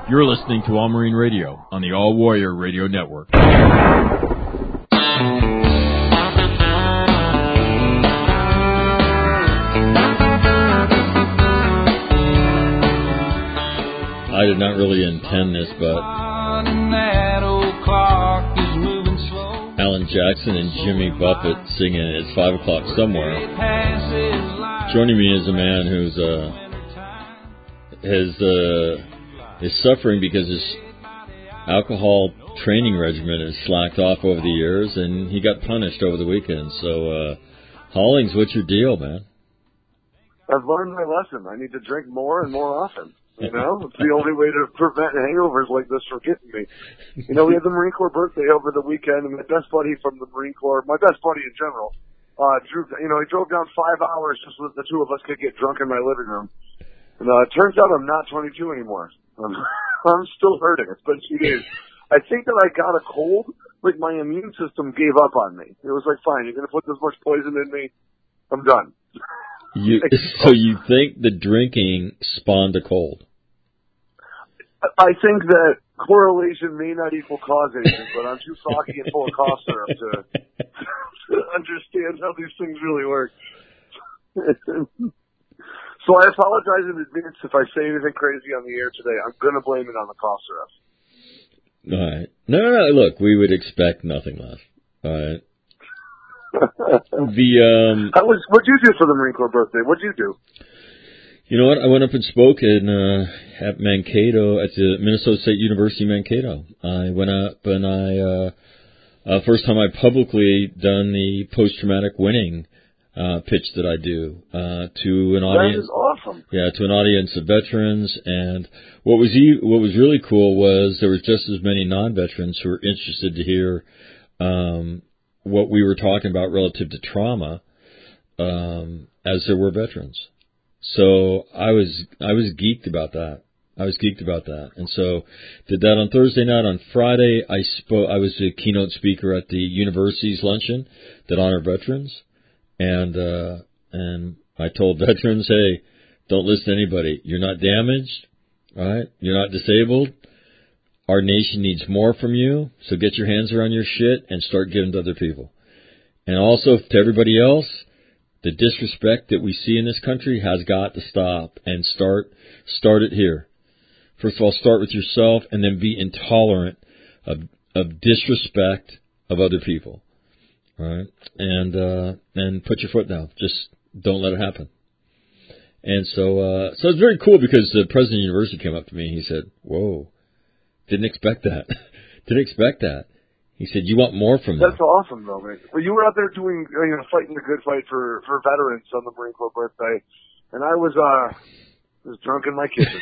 You're listening to All Marine Radio on the All Warrior Radio Network. I did not really intend this, but Alan Jackson and Jimmy Buffett singing It's 5 O'Clock Somewhere. Joining me is a man who's is suffering because his alcohol training regimen has slacked off over the years, and he got punished over the weekend. So, Hollings, what's your deal, man? I've learned my lesson. I need to drink more and more often. You know, it's the only way to prevent hangovers like this from getting me. You know, we had the Marine Corps birthday over the weekend, and my best buddy from the Marine Corps, my best buddy in general, he drove down 5 hours just so that the two of us could get drunk in my living room. And it turns out I'm not 22 anymore. I'm still hurting. It's been 2 days. I think that I got a cold, like my immune system gave up on me. It was like, fine, you're going to put this much poison in me? I'm done. So you think the drinking spawned a cold? I think that correlation may not equal causation, but I'm too froggy and full of cough syrup to understand how these things really work. So I apologize in advance if I say anything crazy on the air today. I'm going to blame it on the cough syrup. All right. No. Look, we would expect nothing less. All right. What'd you do for the Marine Corps birthday? What'd you do? You know what? I went up and spoke at Mankato, at the Minnesota State University Mankato. I went up and first time I publicly done the post-traumatic winning pitch that I do to an audience. That is awesome. Yeah, to an audience of veterans. And what was really cool was there was just as many non-veterans who were interested to hear what we were talking about relative to trauma as there were veterans. So I was geeked about that. And so did that on Thursday night. On Friday, I was a keynote speaker at the university's luncheon that honored veterans. And I told veterans, hey, don't listen to anybody. You're not damaged, all right? You're not disabled. Our nation needs more from you, so get your hands around your shit and start giving to other people. And also to everybody else, the disrespect that we see in this country has got to stop, and start it here. First of all, start with yourself, and then be intolerant of disrespect of other people. All right? And put your foot down. Just don't let it happen. And so it's very cool because the president of the university came up to me and he said, whoa, didn't expect that. He said, you want more from that. That's awesome, though, man. Well, you were out there fighting the good fight for veterans on the Marine Corps birthday, and I was drunk in my kitchen.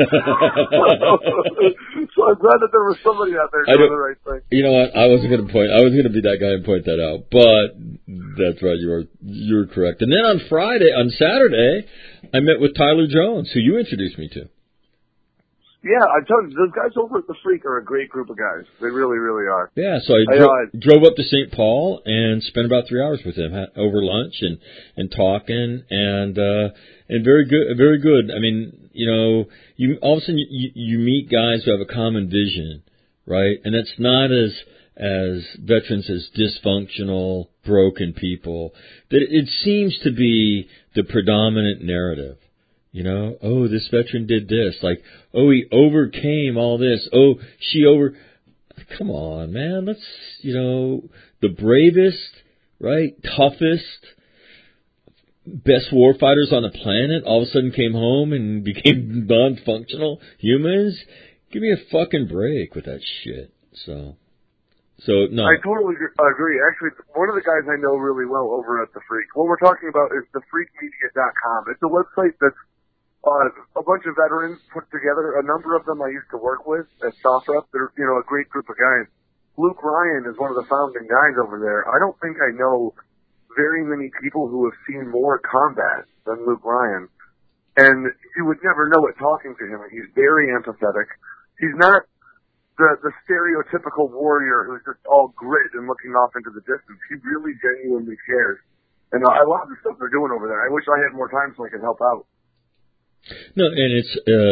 So I'm glad that there was somebody out there doing the right thing. You know what? I was going to be that guy and point that out, but that's right. You're correct. And then on Saturday, I met with Tyler Jones, who you introduced me to. Yeah, I tell you, those guys over at the Freak are a great group of guys. They really, really are. Yeah, so I drove up to St. Paul and spent about 3 hours with him over lunch and talking and very good. I mean, you all of a sudden you meet guys who have a common vision, right? And it's not as veterans as dysfunctional, broken people. That it seems to be the predominant narrative. Oh, this veteran did this. Like, oh, he overcame all this. Oh, come on, man. Let's, the bravest, right, toughest, best warfighters on the planet all of a sudden came home and became non-functional humans. Give me a fucking break with that shit. So no. I totally agree. Actually, one of the guys I know really well over at the Freak, what we're talking about is thefreakmedia.com. It's a website that's a bunch of veterans put together. A number of them I used to work with at SOFREP. They're, a great group of guys. Luke Ryan is one of the founding guys over there. I don't think I know very many people who have seen more combat than Luke Ryan. And you would never know it talking to him. He's very empathetic. He's not the stereotypical warrior who's just all grit and looking off into the distance. He really genuinely cares. And I love the stuff they're doing over there. I wish I had more time so I could help out. No, and it's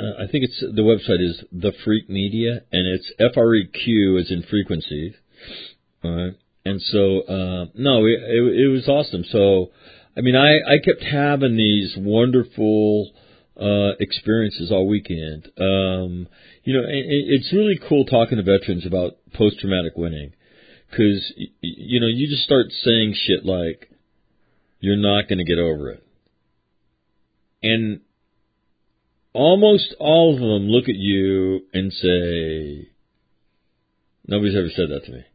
I think it's the website is The Freak Media, and it's FREQ as in frequencies. All right. And so, no, it was awesome. So, I mean, I kept having these wonderful experiences all weekend. You know, it's really cool talking to veterans about post-traumatic winning, because, you know, you just start saying shit like, you're not going to get over it. And almost all of them look at you and say, nobody's ever said that to me.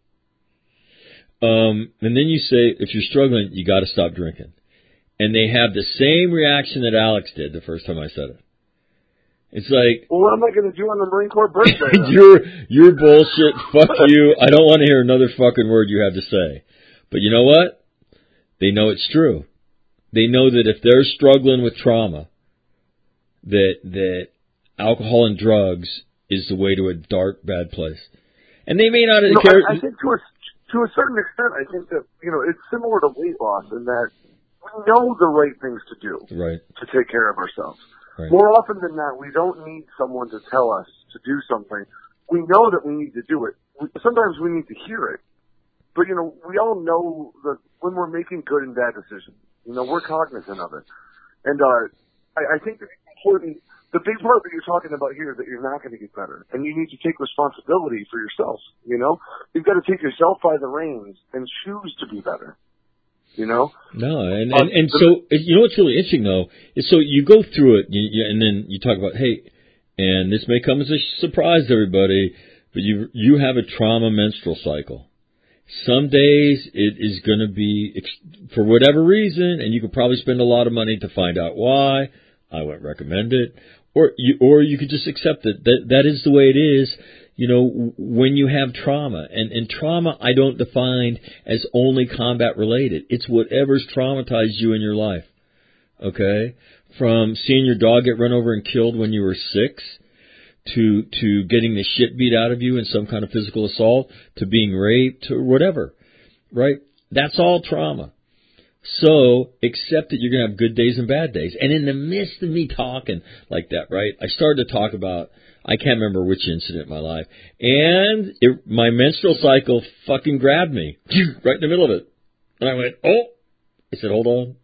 And then you say, if you're struggling, you got to stop drinking. And they have the same reaction that Alex did the first time I said it. It's like, well, what am I going to do on the Marine Corps birthday? You're bullshit. Fuck you. I don't want to hear another fucking word you have to say. But you know what? They know it's true. They know that if they're struggling with trauma, that alcohol and drugs is the way to a dark, bad place. And they may not care. I think to a certain extent, I think that, you know, it's similar to weight loss in that we know the right things to do to take care of ourselves. Right. More often than not, we don't need someone to tell us to do something. We know that we need to do it. Sometimes we need to hear it. But, you know, we all know that when we're making good and bad decisions, you know, we're cognizant of it. And I think that it's important. The big part that you're talking about here is that you're not going to get better, and you need to take responsibility for yourself. You know, you've got to take yourself by the reins and choose to be better. You know? No, and so you know what's really interesting though is so you go through it, and then you talk about, hey, and this may come as a surprise to everybody, but you have a trauma menstrual cycle. Some days it is going to be for whatever reason, and you could probably spend a lot of money to find out why. I wouldn't recommend it. Or you could just accept it. That is the way it is, you know, when you have trauma. And trauma I don't define as only combat related. It's whatever's traumatized you in your life. Okay? From seeing your dog get run over and killed when you were 6, to getting the shit beat out of you in some kind of physical assault, to being raped, or whatever. Right? That's all trauma. So, accept that you're going to have good days and bad days. And in the midst of me talking like that, right, I started to talk about, I can't remember which incident in my life, and my menstrual cycle fucking grabbed me right in the middle of it. And I went, oh! I said, hold on.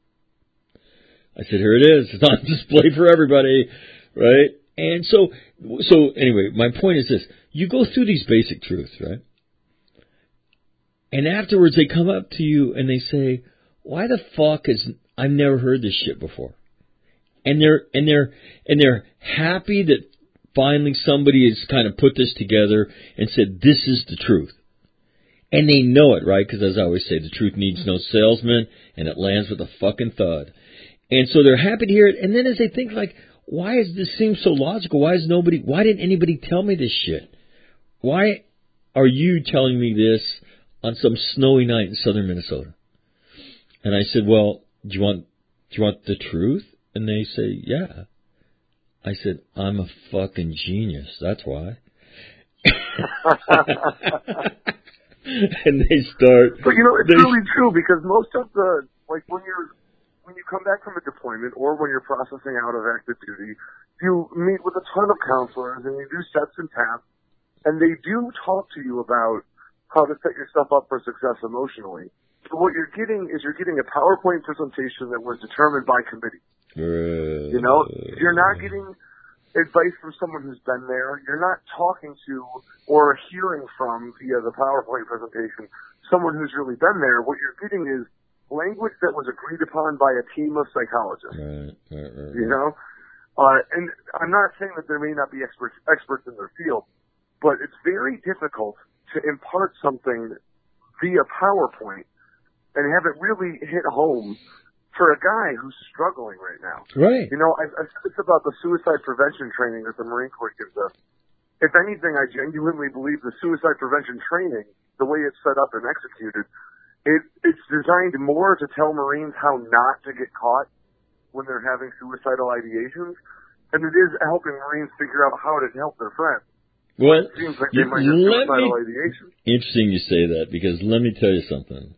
I said, here it is. It's on display for everybody, right? And so anyway, my point is this. You go through these basic truths, right? And afterwards they come up to you and they say, why the fuck I've never heard this shit before? And they're happy that finally somebody has kind of put this together and said, this is the truth. And they know it, right? Because as I always say, the truth needs no salesman, and it lands with a fucking thud. And so they're happy to hear it. And then as they think, like, why does this seem so logical? Why didn't anybody tell me this shit? Why are you telling me this on some snowy night in southern Minnesota? And I said, well, do you want the truth? And they say, yeah. I said, I'm a fucking genius. That's why. And they start. But you know, it's really true, because most of the, like, when you come back from a deployment or when you're processing out of active duty, you meet with a ton of counselors and you do sets and taps, and they do talk to you about how to set yourself up for success emotionally. So what you're getting a PowerPoint presentation that was determined by committee. You know, you're not getting advice from someone who's been there. You're not talking to or hearing from via the PowerPoint presentation someone who's really been there. What you're getting is language that was agreed upon by a team of psychologists. Right. You know, and I'm not saying that there may not be experts in their field, but it's very difficult to impart something via PowerPoint and have it really hit home for a guy who's struggling right now. Right. You know, I said this about the suicide prevention training that the Marine Corps gives us. If anything, I genuinely believe the suicide prevention training, the way it's set up and executed, it's designed more to tell Marines how not to get caught when they're having suicidal ideations than it is helping Marines figure out how to help their friends. Well, it seems like they might have suicidal ideation. Interesting you say that, because let me tell you something.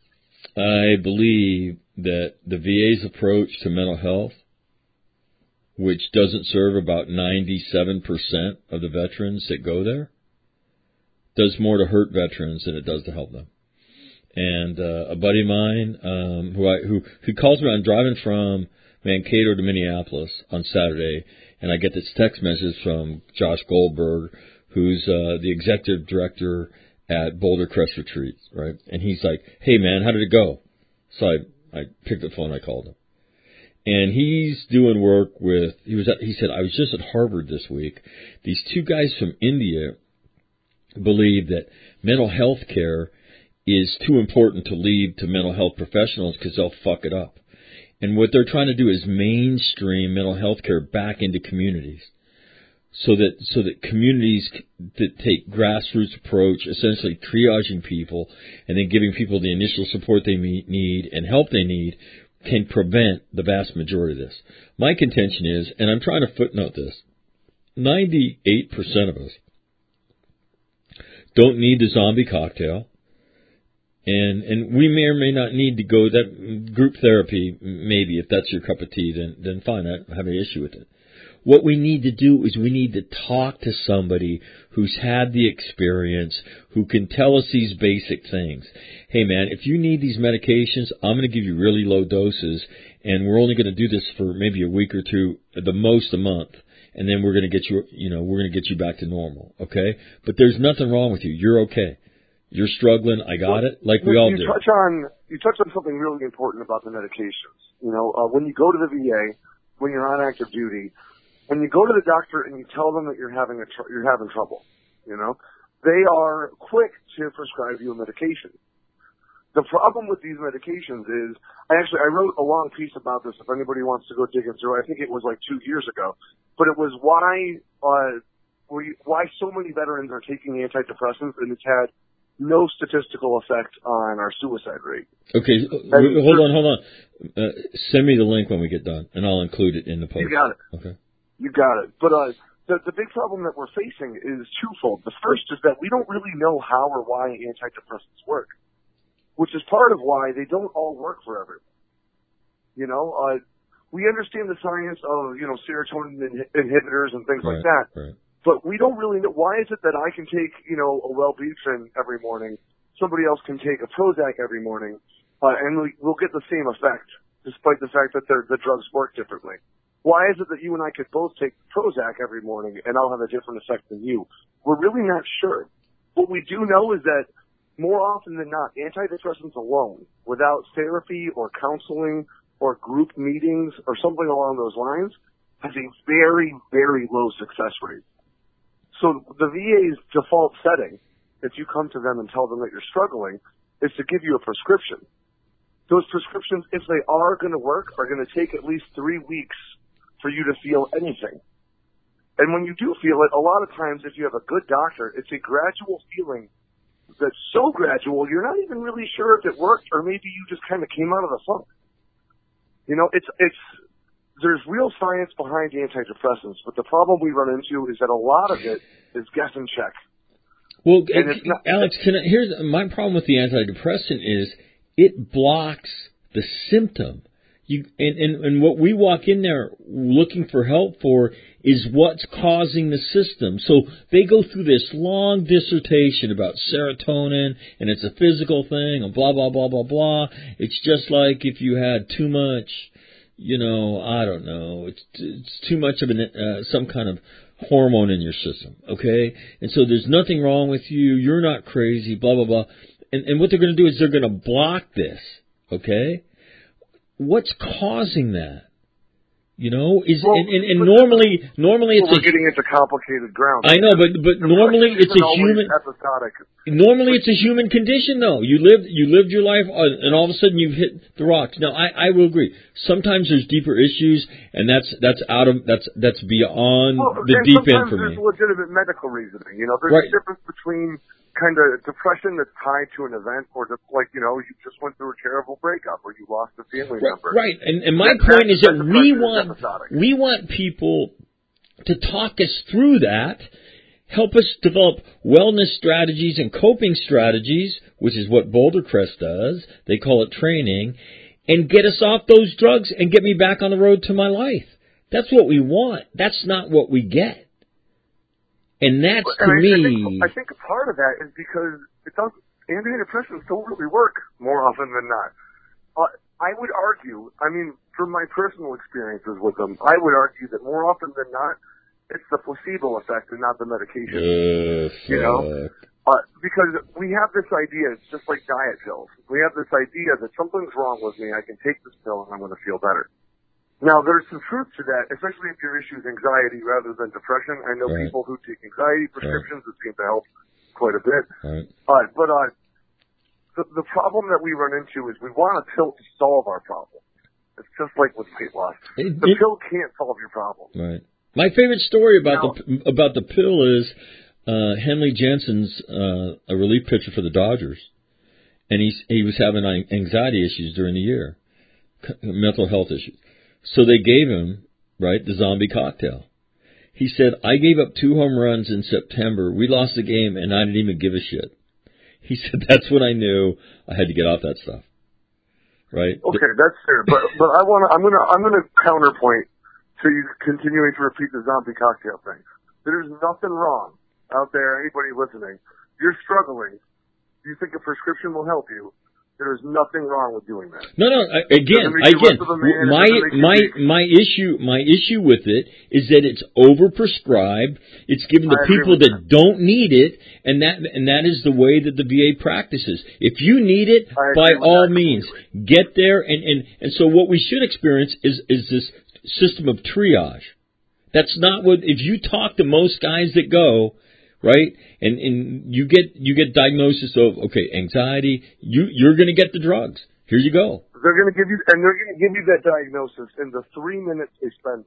I believe that the VA's approach to mental health which doesn't serve about 97% of the veterans that go there, does more to hurt veterans than it does to help them. And a buddy of mine who calls me, I'm driving from Mankato to Minneapolis on Saturday, and I get this text message from Josh Goldberg, who's the executive director at Boulder Crest Retreats, right? And he's like, "Hey man, how did it go?" So I picked the phone, I called him. And he's doing work with, he said, "I was just at Harvard this week. These two guys from India believe that mental health care is too important to leave to mental health professionals because they'll fuck it up. And what they're trying to do is mainstream mental health care back into communities. So that communities that take grassroots approach, essentially triaging people and then giving people the initial support they need and help they need, can prevent the vast majority of this." My contention is, and I'm trying to footnote this, 98% of us don't need the zombie cocktail, and we may or may not need to go that group therapy. Maybe if that's your cup of tea, then fine, I don't have an issue with it. What we need to do is we need to talk to somebody who's had the experience, who can tell us these basic things. Hey, man, if you need these medications, I'm going to give you really low doses, and we're only going to do this for maybe a week or two, at the most a month, and then we're going to get you, we're going to get you back to normal, okay? But there's nothing wrong with you. You're okay. You're struggling. I got it, like we all do. You touch on something really important about the medications. When you go to the VA, when you're on active duty, when you go to the doctor and you tell them that you're having trouble, they are quick to prescribe you a medication. The problem with these medications is, I wrote a long piece about this if anybody wants to go digging through. I think it was like 2 years ago. But it was why so many veterans are taking antidepressants, and it's had no statistical effect on our suicide rate. Okay, hold on. Send me the link when we get done, and I'll include it in the post. You got it. Okay. You got it. But the big problem that we're facing is twofold. The first is that we don't really know how or why antidepressants work, which is part of why they don't all work for everyone. We understand the science of, serotonin inhibitors and things like that, right. But we don't really know. Why is it that I can take, a Wellbutrin every morning, somebody else can take a Prozac every morning, and we'll get the same effect, despite the fact that the drugs work differently? Why is it that you and I could both take Prozac every morning and I'll have a different effect than you? We're really not sure. What we do know is that more often than not, antidepressants alone, without therapy or counseling or group meetings or something along those lines, has a very, very low success rate. So the VA's default setting, if you come to them and tell them that you're struggling, is to give you a prescription. Those prescriptions, if they are going to work, are going to take at least 3 weeks for you to feel anything. And when you do feel it, a lot of times if you have a good doctor, it's a gradual feeling that's so gradual you're not even really sure if it worked, or maybe you just kind of came out of the funk. There's real science behind antidepressants, but the problem we run into is that a lot of it is guess and check. Well, Alex, here's my problem with the antidepressant is it blocks the symptom. And what we walk in there looking for help for is what's causing the system. So they go through this long dissertation about serotonin, and it's a physical thing, and blah, blah, blah, blah, blah. It's just like if you had too much, I don't know, it's too much of some kind of hormone in your system, okay? And so there's nothing wrong with you, you're not crazy, blah, blah, blah. And what they're going to do is they're going to block this, okay? What's causing that? Normally it's we're getting into complicated ground. I know, but normally it's a human episodic. Normally it's a human condition though. You lived your life and all of a sudden you've hit the rocks. Now I will agree. Sometimes there's deeper issues, and that's beyond the deep end for me. There's legitimate medical reasoning. There's a difference between kind of depression that's tied to an event, or you just went through a terrible breakup, or you lost a family member. Right. And my point is that we want people to talk us through that, help us develop wellness strategies and coping strategies, which is what Boulder Crest does. They call it training, and get us off those drugs and get me back on the road to my life. That's what we want. That's not what we get. And that's, to me... I think a part of that is because antidepressants don't really work more often than not. I would argue, from my personal experiences with them, I would argue that more often than not, it's the placebo effect and not the medication. Because we have this idea, it's just like diet pills. We have this idea that something's wrong with me, I can take this pill and I'm going to feel better. Now, there's some truth to that, especially if your issue is anxiety rather than depression. I know people who take anxiety prescriptions that seem to help quite a bit. The problem that we run into is we want a pill to solve our problem. It's just like with weight loss. The pill can't solve your problem. Right. My favorite story about the pill is Henley Jensen's a relief pitcher for the Dodgers, and he was having anxiety issues during the year, mental health issues. So they gave him the zombie cocktail. He said, "I gave up 2 home runs in September. We lost the game, and I didn't even give a shit." He said, "That's when I knew I had to get off that stuff." Right? Okay, that's fair. But I'm gonna counterpoint to you continuing to repeat the zombie cocktail thing. There's nothing wrong out there. Anybody listening, you're struggling. You think a prescription will help you? There is nothing wrong with doing that. No. My issue with it is that it's overprescribed. It's given to people that don't need it, and that is the way that the VA practices. If you need it, by all means, get there. And so what we should experience is this system of triage. That's not what. If you talk to most guys that go. Right, and you get diagnosis of anxiety. You're going to get the drugs. Here you go. They're going to give you that diagnosis in the 3 minutes they spend.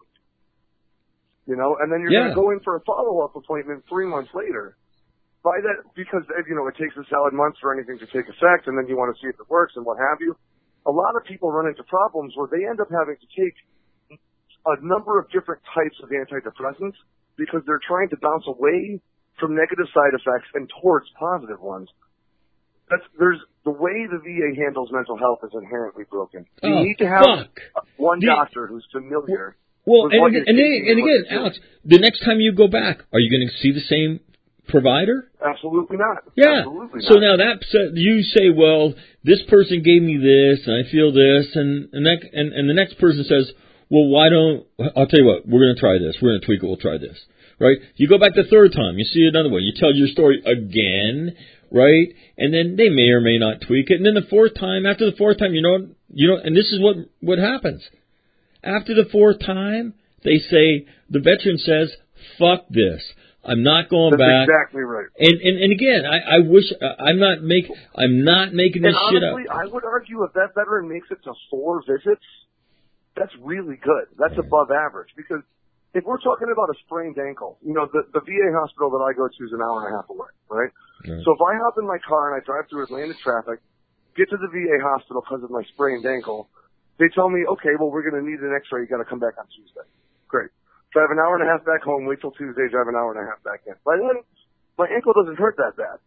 And then you're going to go in for a follow-up appointment 3 months later. By that, because it takes a solid month for anything to take effect, and then you want to see if it works and what have you. A lot of people run into problems where they end up having to take a number of different types of antidepressants because they're trying to bounce away from negative side effects and towards positive ones. There's the way the VA handles mental health is inherently broken. You need to have one doctor who's familiar. Well, and again, Alex, the next time you go back, are you going to see the same provider? Absolutely not. Yeah. Absolutely so not. now you say, well, this person gave me this, and I feel this, and the next person says, well, I'll tell you what, we're going to try this. We're going to tweak it. We'll try this. Right? You go back the third time, you see it another way. You tell your story again, right? And then they may or may not tweak it. And then after the fourth time, and this is what happens. After the fourth time, the veteran says, fuck this. I'm not going back. That's exactly right. And again, I wish, I'm not making this shit up. I would argue if that veteran makes it to 4 visits, that's really good. That's above average because if we're talking about a sprained ankle, the VA hospital that I go to is an hour and a half away, right? So if I hop in my car and I drive through Atlanta traffic, get to the VA hospital because of my sprained ankle, they tell me, okay, well, we're going to need an x-ray. You got to come back on Tuesday. Great. Drive an hour and a half back home, wait till Tuesday, drive an hour and a half back in. By then, my ankle doesn't hurt that bad.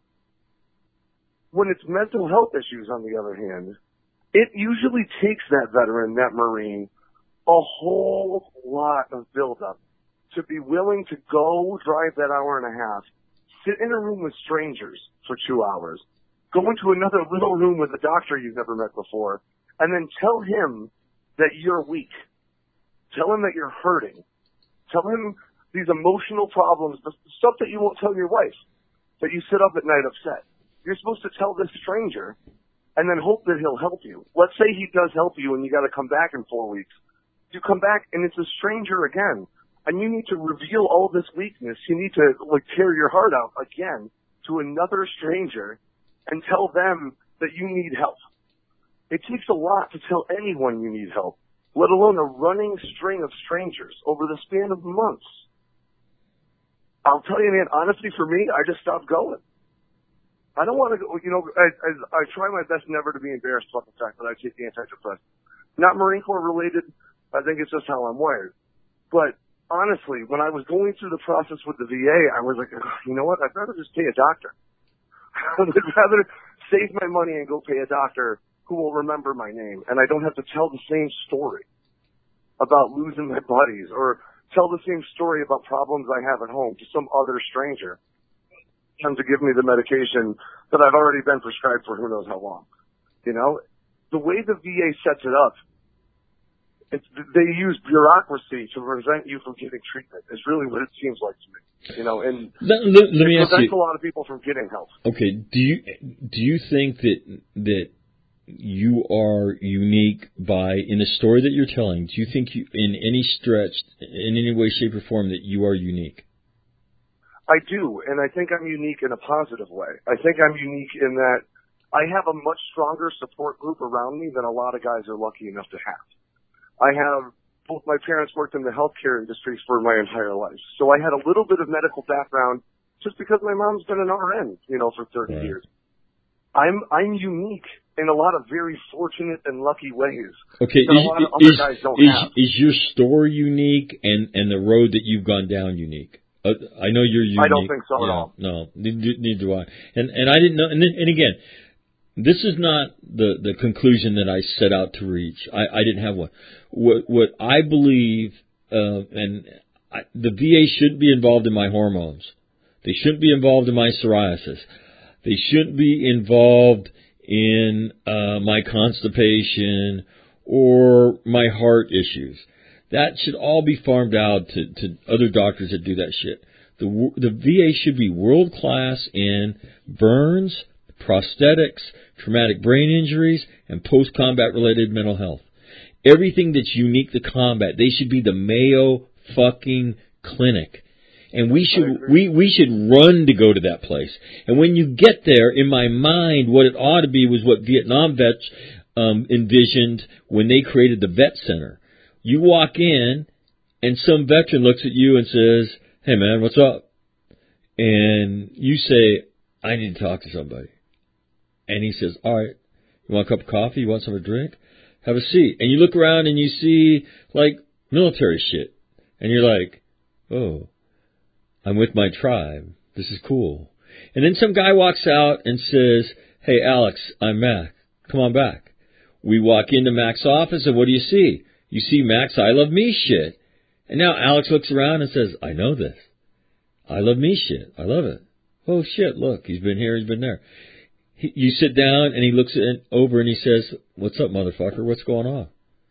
When it's mental health issues, on the other hand, it usually takes that veteran, that Marine, a whole lot of buildup to be willing to go drive that hour and a half, sit in a room with strangers for 2 hours, go into another little room with a doctor you've never met before, and then tell him that you're weak. Tell him that you're hurting. Tell him these emotional problems, the stuff that you won't tell your wife, that you sit up at night upset. You're supposed to tell this stranger and then hope that he'll help you. Let's say he does help you and you got to come back in 4 weeks. You come back and it's a stranger again, and you need to reveal all this weakness. You need to tear your heart out again to another stranger and tell them that you need help. It takes a lot to tell anyone you need help, let alone a running string of strangers over the span of months. I'll tell you, man, honestly, for me, I just stopped going. I don't want to go, I try my best never to be embarrassed about the fact that I take antidepressants. Not Marine Corps related. I think it's just how I'm wired. But honestly, when I was going through the process with the VA, I was like, you know what? I'd rather just pay a doctor. I'd rather save my money and go pay a doctor who will remember my name, and I don't have to tell the same story. about losing my buddies or tell the same story about problems I have at home to some other stranger and to give me the medication that I've already been prescribed for who knows how long. You know, the way the VA sets it up, they use bureaucracy to prevent you from getting treatment. Is really what it seems like to me. You know, and let me it ask you, prevents a lot of people from getting help. Okay, do you think that you are unique in the story that you're telling? Do you think in any stretch, in any way, shape, or form, that you are unique? I do, and I think I'm unique in a positive way. I think I'm unique in that I have a much stronger support group around me than a lot of guys are lucky enough to have. I have both my parents worked in the healthcare industry for my entire life, so I had a little bit of medical background just because my mom's been an RN, you know, for 30 years. I'm unique in a lot of very fortunate and lucky ways. Okay, that a lot of other guys don't have. Is your story unique and the road that you've gone down unique? I know you're unique. I don't think so at all. No, neither do I. And I didn't know. And again, this is not the conclusion that I set out to reach. I didn't have one. What I believe, the VA shouldn't be involved in my hormones. They shouldn't be involved in my psoriasis. They shouldn't be involved in my constipation or my heart issues. That should all be farmed out to other doctors that do that shit. The VA should be world class in burns, prosthetics, traumatic brain injuries, and post-combat related mental health. Everything that's unique to combat, they should be the Mayo fucking Clinic. And we should run to go to that place. And when you get there, in my mind, what it ought to be was what Vietnam vets envisioned when they created the vet center. You walk in, and some veteran looks at you and says, "Hey man, what's up?" And you say, "I need to talk to somebody." And he says, "All right, you want a cup of coffee? You want something to drink? Have a seat." And you look around and you see like military shit, and you're like, "Oh, I'm with my tribe. This is cool." And then some guy walks out and says, "Hey, Alex, I'm Mac. Come on back." We walk into Mac's office, and what do you see? You see Mac's I Love Me shit. And now Alex looks around and says, "I know this. I Love Me shit. I love it. Oh, shit, look, he's been here, he's been there." You sit down, and he looks over, and he says, "What's up, motherfucker? What's going on?"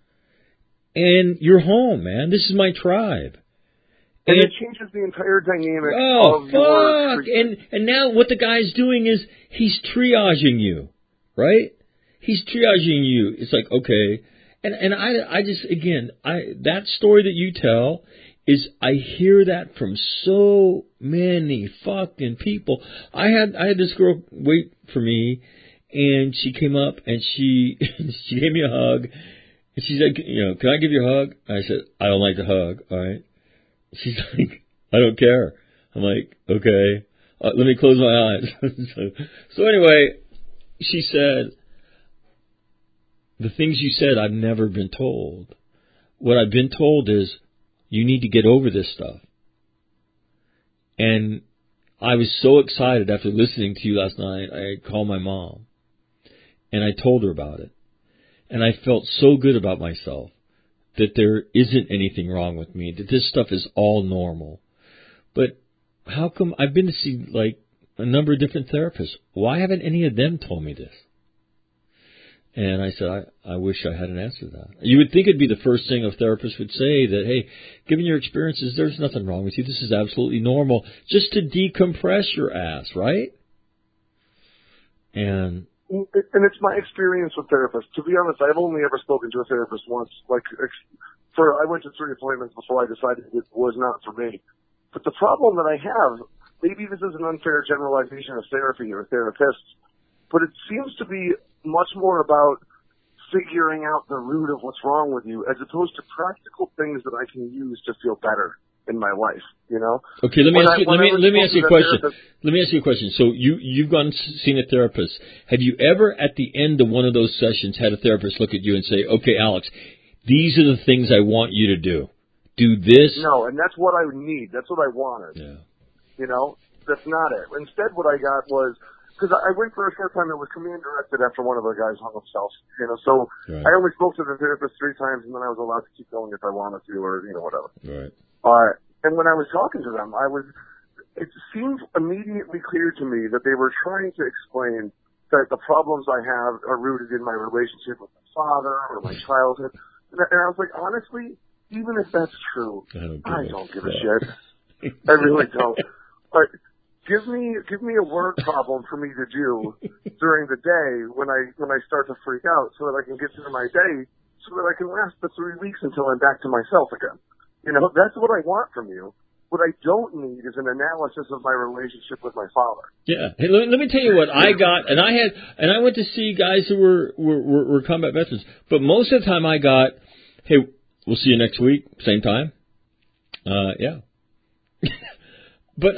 And you're home, man. This is my tribe. And it changes the entire dynamic of your treatment. And now what the guy's doing is he's triaging you, right? He's triaging you. It's like, okay. And I just, again, that story that you tell is, I hear that from so many fucking people. I had this girl wait for me, and she came up and she gave me a hug, and she's like, "You know, can I give you a hug?" I said, "I don't like to hug." All right. She's like, "I don't care." I'm like, "Okay, let me close my eyes." so anyway, she said, "The things you said, I've never been told. What I've been told is you need to get over this stuff." And I was so excited after listening to you last night. I called my mom, and I told her about it. And I felt so good about myself, that there isn't anything wrong with me, that this stuff is all normal. But how come I've been to see like a number of different therapists? Why haven't any of them told me this? And I said, I wish I had an answer to that. You would think it'd be the first thing a therapist would say, that, hey, given your experiences, there's nothing wrong with you. This is absolutely normal, just to decompress your ass, right? And it's my experience with therapists. To be honest, I've only ever spoken to a therapist once. I went to 3 appointments before I decided it was not for me. But the problem that I have, maybe this is an unfair generalization of therapy or therapists, but it seems to be much more about figuring out the root of what's wrong with you, as opposed to practical things that I can use to feel better in my life, you know? Okay, let me ask you a question. Let me ask you a question. So you've gone and seen a therapist. Have you ever, at the end of one of those sessions, had a therapist look at you and say, "Okay, Alex, these are the things I want you to do. Do this"? No, and that's what I would need. That's what I wanted. Yeah. You know? That's not it. Instead, what I got was, because I went for a short time. It was command directed after one of the guys hung himself. So Right. I only spoke to the therapist 3 times, and then I was allowed to keep going if I wanted to, or whatever. Right. And when I was talking to them, it seemed immediately clear to me that they were trying to explain that the problems I have are rooted in my relationship with my father or my childhood. And I was like, honestly, even if that's true, I don't give a shit. I really don't. But give me a word problem for me to do during the day when I start to freak out, so that I can get through my day, so that I can last the 3 weeks until I'm back to myself again. That's what I want from you. What I don't need is an analysis of my relationship with my father. Yeah. Hey, let me tell you what I got, and I went to see guys who were combat veterans, but most of the time I got, hey, we'll see you next week, same time. Yeah. But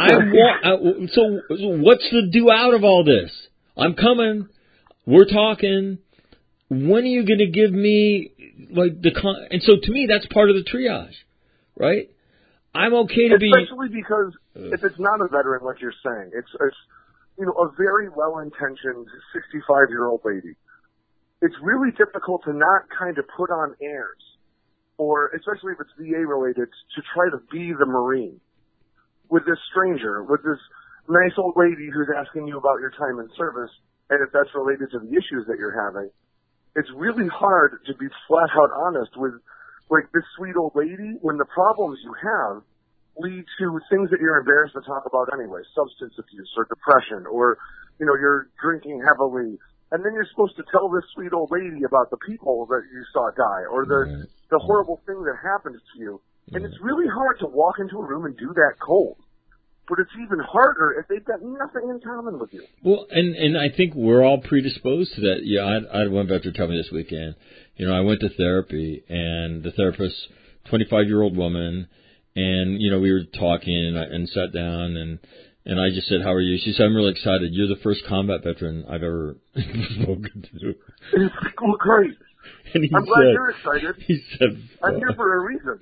so what's the do out of all this? I'm coming. We're talking. When are you going to give me and so to me that's part of the triage, right? I'm okay to especially because if it's not a veteran, like you're saying, it's a very well-intentioned 65-year-old lady. It's really difficult to not kind of put on airs, or especially if it's VA related, to try to be the Marine with this stranger, with this nice old lady who's asking you about your time in service, and if that's related to the issues that you're having. It's really hard to be flat out honest with this sweet old lady when the problems you have lead to things that you're embarrassed to talk about anyway, substance abuse or depression, or, you're drinking heavily. And then you're supposed to tell this sweet old lady about the people that you saw die or the horrible thing that happened to you. And it's really hard to walk into a room and do that cold. But it's even harder if they've got nothing in common with you. Well, and I think we're all predisposed to that. Yeah, I had one veteran tell me this weekend. I went to therapy, and the therapist, 25-year-old woman, and we were talking and sat down, and I just said, "How are you?" She said, "I'm really excited. You're the first combat veteran I've ever spoken to." It's great. And I'm glad you're excited. He said, "I'm here for a reason."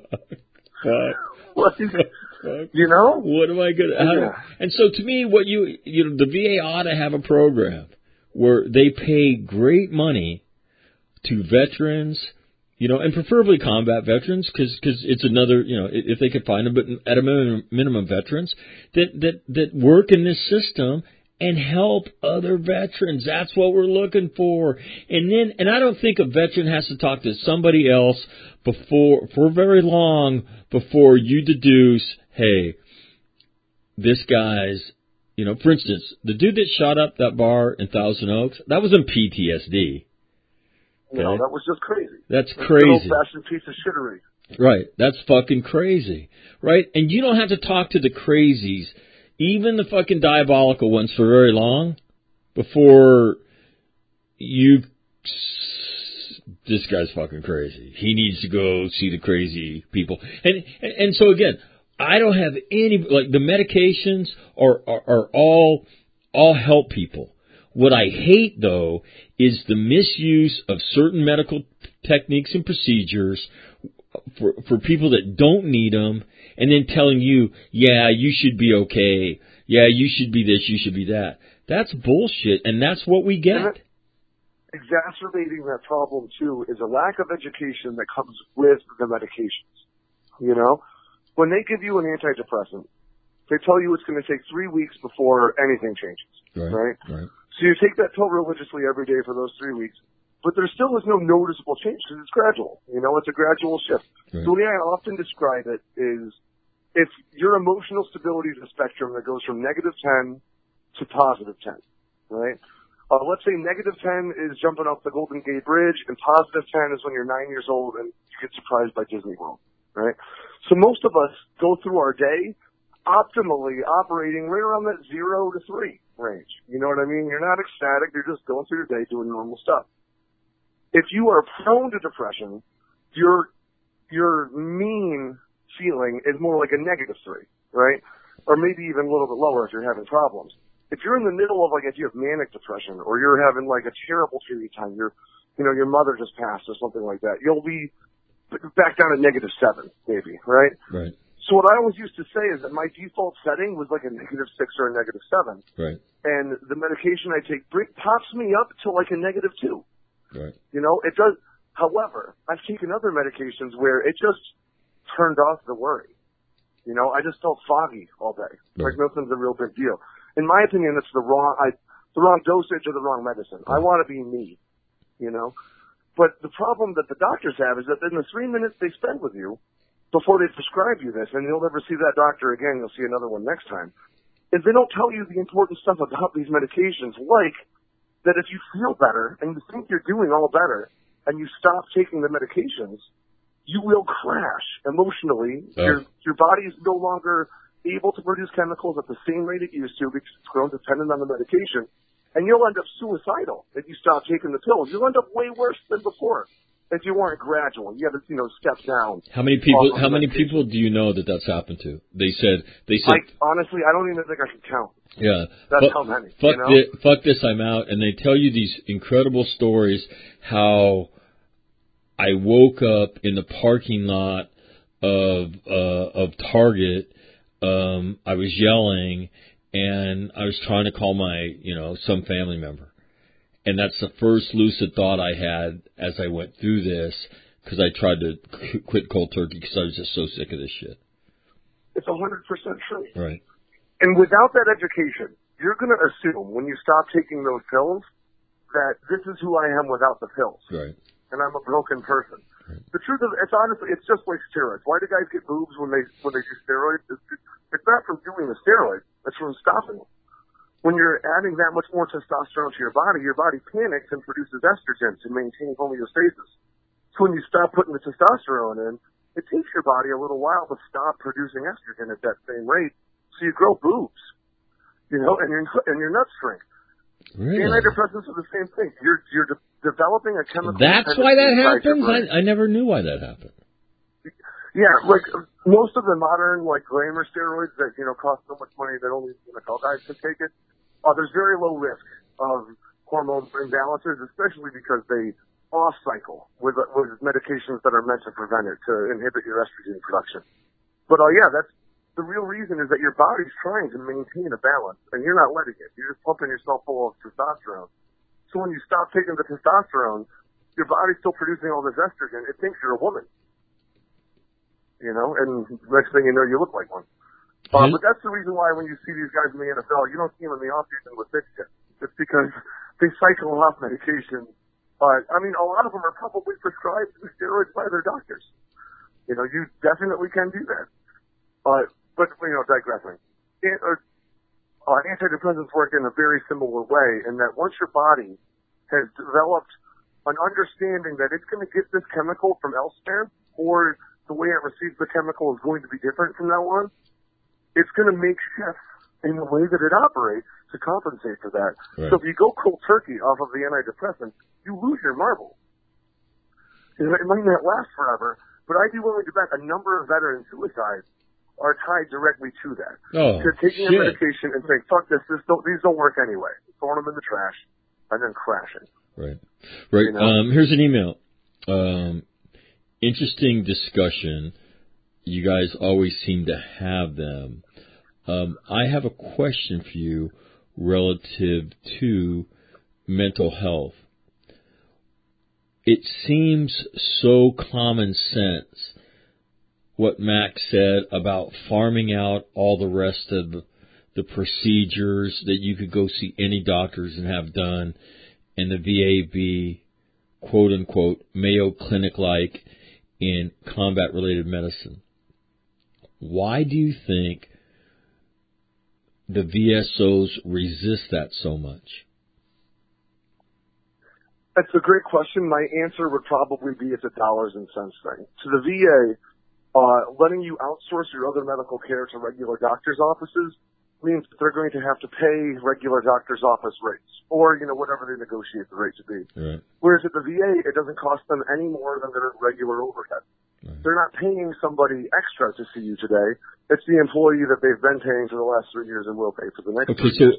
What am I gonna? And so to me, the VA ought to have a program where they pay great money to veterans, and preferably combat veterans, because it's another, if they could find them, but at a minimum veterans that work in this system and help other veterans. That's what we're looking for. And I don't think a veteran has to talk to somebody else for very long before you deduce, hey, this guy's, for instance, the dude that shot up that bar in Thousand Oaks, that was in PTSD. Okay? No, that was just crazy. That's crazy. An old-fashioned piece of shittery. Right. That's fucking crazy. Right? And you don't have to talk to the crazies, even the fucking diabolical ones, for very long before this guy's fucking crazy. He needs to go see the crazy people. And so again, I don't have any, the medications are all help people. What I hate, though, is the misuse of certain medical techniques and procedures for people that don't need them, and then telling you, yeah, you should be okay. Yeah, you should be this, you should be that. That's bullshit, and that's what we get. Exacerbating that problem, too, is a lack of education that comes with the medications. When they give you an antidepressant, they tell you it's going to take 3 weeks before anything changes, right? So you take that pill religiously every day for those 3 weeks, but there still is no noticeable change because it's gradual. It's a gradual shift. Right. The way I often describe it is if your emotional stability is a spectrum that goes from -10 to +10, right? Let's say -10 is jumping off the Golden Gate Bridge, and +10 is when you're 9 years old and you get surprised by Disney World, right? So most of us go through our day optimally operating right around that 0 to 3 range. You know what I mean? You're not ecstatic. You're just going through your day doing normal stuff. If you are prone to depression, your mean feeling is more like a -3, right? Or maybe even a little bit lower if you're having problems. If you're in the middle of if you have manic depression or you're having a terrible period of time, your mother just passed or something like that, you'll be back down at -7 maybe, right? Right. So what I always used to say is that my default setting was like a -6 or a -7. Right. And the medication I take pops me up to like a -2. Right. You know, it does. However, I've taken other medications where it just turned off the worry. You know, I just felt foggy all day. Right. Like nothing's a real big deal. In my opinion, it's the wrong dosage or the wrong medicine. I want to be me, you know. But the problem that the doctors have is that in the 3 minutes they spend with you before they prescribe you this, and you'll never see that doctor again, you'll see another one next time, is they don't tell you the important stuff about these medications, like that if you feel better and you think you're doing all better and you stop taking the medications, you will crash emotionally. Oh. Your body is no longer able to produce chemicals at the same rate it used to because it's grown dependent on the medication. And you'll end up suicidal if you stop taking the pills. You'll end up way worse than before if you weren't gradual. You have to, step down. How many people do you know that that's happened to? They said. Honestly, I don't even think I can count. Yeah. That's how many. Fuck this, I'm out. And they tell you these incredible stories how I woke up in the parking lot of Target. I was yelling, and I was trying to call my, some family member. And that's the first lucid thought I had as I went through this, because I tried to quit cold turkey because I was just so sick of this shit. It's 100% true. Right. And without that education, you're going to assume when you stop taking those pills that this is who I am without the pills. Right. And I'm a broken person. Right. The truth is, it's just like steroids. Why do guys get boobs when they do steroids? It's not from doing the steroids. It's from stopping them. When you're adding that much more testosterone to your body panics and produces estrogen to maintain homeostasis. So when you stop putting the testosterone in, it takes your body a little while to stop producing estrogen at that same rate. So you grow boobs, and your nuts shrink. Really? Antidepressants are the same thing. You're developing a chemical. That's why that happens? I never knew why that happened. Yeah, like most of the modern glamour steroids that cost so much money that only NFL guys can take it. There's very low risk of hormone imbalances, especially because they off cycle with medications that are meant to prevent it, to inhibit your estrogen production. But that's the real reason is that your body's trying to maintain a balance, and you're not letting it. You're just pumping yourself full of testosterone. So when you stop taking the testosterone, your body's still producing all this estrogen. It thinks you're a woman. And next thing you know, you look like one. But that's the reason why when you see these guys in the NFL, you don't see them in the offseason with thick skin. It's because they cycle off medication. A lot of them are probably prescribed steroids by their doctors. You definitely can do that. But digressing. Antidepressants work in a very similar way in that once your body has developed an understanding that it's going to get this chemical from elsewhere, or the way it receives the chemical is going to be different from now on, it's going to make shifts in the way that it operates to compensate for that. Right. So if you go cold turkey off of the antidepressant, you lose your marbles. It might not last forever, but I'd be willing to bet a number of veteran suicides are tied directly to that. To taking a medication and saying, fuck this, these don't work anyway. Throwing them in the trash and then crashing. Right. Here's an email. Interesting discussion. You guys always seem to have them. I have a question for you relative to mental health. It seems so common sense what Max said about farming out all the rest of the procedures that you could go see any doctors and have done, and the VA be, quote unquote, Mayo Clinic-like in combat-related medicine. Why do you think the VSOs resist that so much? That's a great question. My answer would probably be it's a dollars and cents thing. To the VA, letting you outsource your other medical care to regular doctors' offices means that they're going to have to pay regular doctors' office rates, or, whatever they negotiate the rate to be. Right. Whereas at the VA, it doesn't cost them any more than their regular overhead. Right. They're not paying somebody extra to see you today. It's the employee that they've been paying for the last 3 years and will pay for the next 3 years.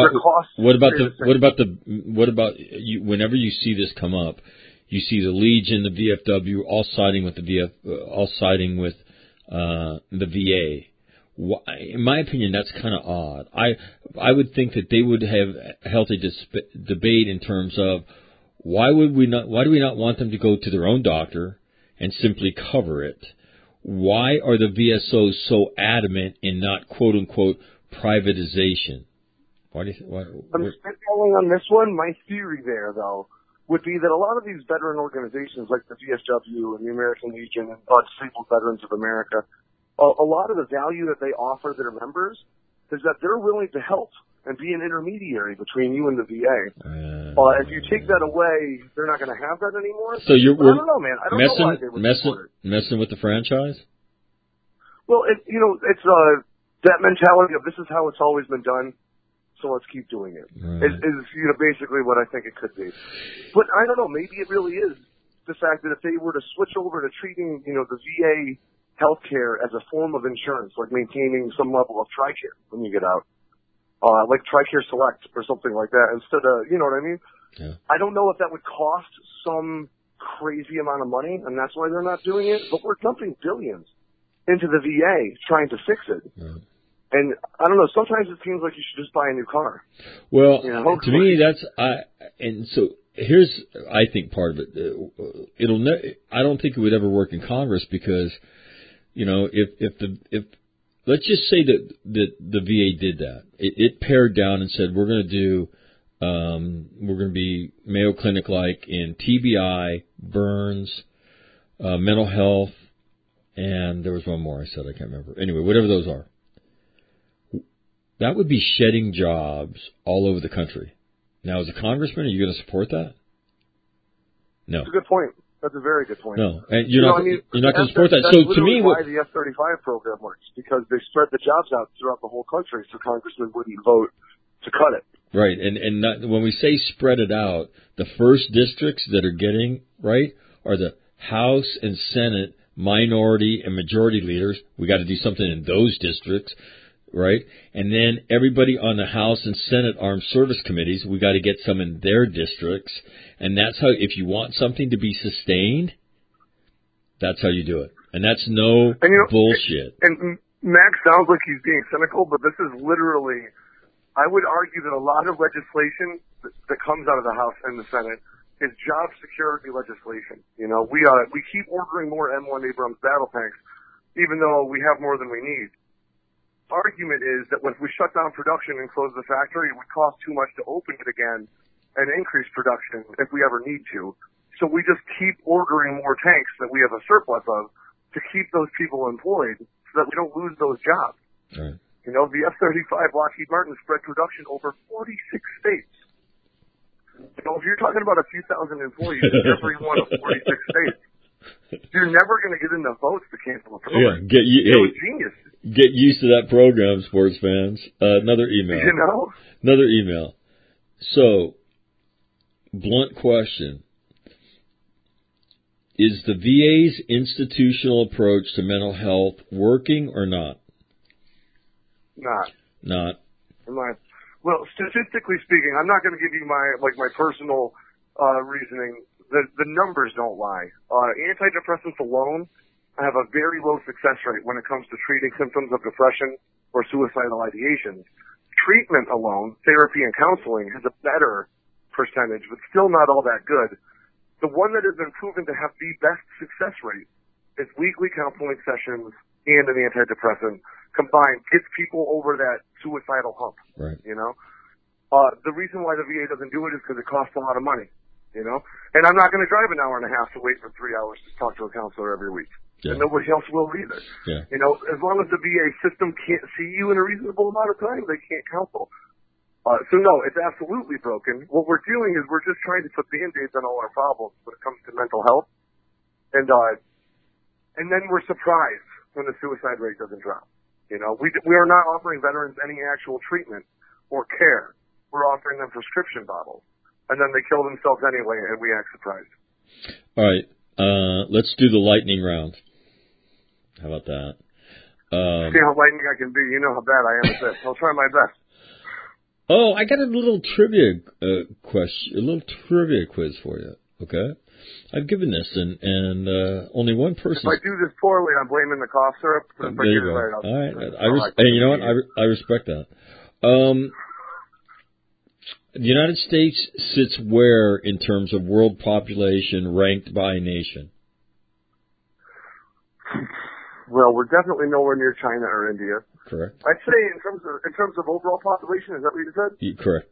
What about you? Whenever you see this come up, you see the Legion, the VFW, all siding with the VA. In my opinion, that's kind of odd. I would think that they would have a healthy debate in terms of why do we not want them to go to their own doctor and simply cover it? Why are the VSOs so adamant in not quote unquote privatization? I'm spitballing on this one. My theory there, though, would be that a lot of these veteran organizations like the VSW and the American Legion and Disabled Veterans of America, a lot of the value that they offer their members is that they're willing to help and be an intermediary between you and the VA. If you take that away, they're not going to have that anymore. So I don't know, man. I don't know why they would messing with the franchise? Well, it's that mentality of this is how it's always been done, so let's keep doing it. Right. Is basically what I think it could be. But I don't know. Maybe it really is the fact that if they were to switch over to treating the VA healthcare as a form of insurance, like maintaining some level of TRICARE when you get out, like TRICARE Select or something like that, instead of, you know what I mean? Yeah. I don't know if that would cost some crazy amount of money, and that's why they're not doing it, but we're dumping billions into the VA trying to fix it. Yeah. And I don't know, sometimes it seems like you should just buy a new car. Well, to me, and so here's, I think, part of it. I don't think it would ever work in Congress because, if let's just say that the VA did that. It pared down and said, we're going to be Mayo Clinic-like in TBI, burns, mental health, and there was one more I said, I can't remember. Anyway, whatever those are. That would be shedding jobs all over the country. Now, as a congressman, are you going to support that? No. That's a good point. That's a very good point. No, and you're not going to support that. So to me, why the F-35 program works, because they spread the jobs out throughout the whole country, so congressmen wouldn't vote to cut it. Right, and when we say spread it out, the first districts that are getting right are the House and Senate minority and majority leaders. We got to do something in those districts. Right? And then everybody on the House and Senate Armed Service Committees, we got to get some in their districts. And that's how, if you want something to be sustained, that's how you do it. And that's no bullshit. And Max sounds like he's being cynical, but this is literally, I would argue that a lot of legislation that comes out of the House and the Senate is job security legislation. We keep ordering more M1 Abrams battle tanks, even though we have more than we need. Argument is that if we shut down production and close the factory, it would cost too much to open it again and increase production if we ever need to. So we just keep ordering more tanks that we have a surplus of to keep those people employed so that we don't lose those jobs. Right. The F-35 Lockheed Martin spread production over 46 states. If you're talking about a few thousand employees in every one of 46 states, you're never going to get enough votes to cancel a program. Yeah, genius. Get used to that program, sports fans. Another email. Another email. So, blunt question. Is the VA's institutional approach to mental health working or not? Not. Well, statistically speaking, I'm not going to give you my personal reasoning. The numbers don't lie. Antidepressants alone have a very low success rate when it comes to treating symptoms of depression or suicidal ideations. Treatment alone, therapy and counseling, has a better percentage, but still not all that good. The one that has been proven to have the best success rate is weekly counseling sessions and an antidepressant combined. Gets people over that suicidal hump. Right. The reason why the VA doesn't do it is because it costs a lot of money. And I'm not going to drive an hour and a half to wait for 3 hours to talk to a counselor every week. Yeah. And nobody else will either. Yeah. As long as the VA system can't see you in a reasonable amount of time, they can't counsel. So no, it's absolutely broken. What we're doing is we're just trying to put Band-Aids on all our problems when it comes to mental health. And then we're surprised when the suicide rate doesn't drop. We are not offering veterans any actual treatment or care. We're offering them prescription bottles. And then they kill themselves anyway, and we act surprised. All right. Let's do the lightning round. How about that? See how lightning I can be. You know how bad I am at this. I'll try my best. Oh, I got a little trivia question, a little trivia quiz for you. Okay. I've given this, and only one person. If I do this poorly, I'm blaming the cough syrup. But if I There get you it go. right, All right. Hey, you know what? I respect that. The United States sits where in terms of world population ranked by nation? Well, we're definitely nowhere near China or India. Correct. I'd say in terms of overall population, is that what you said? Correct.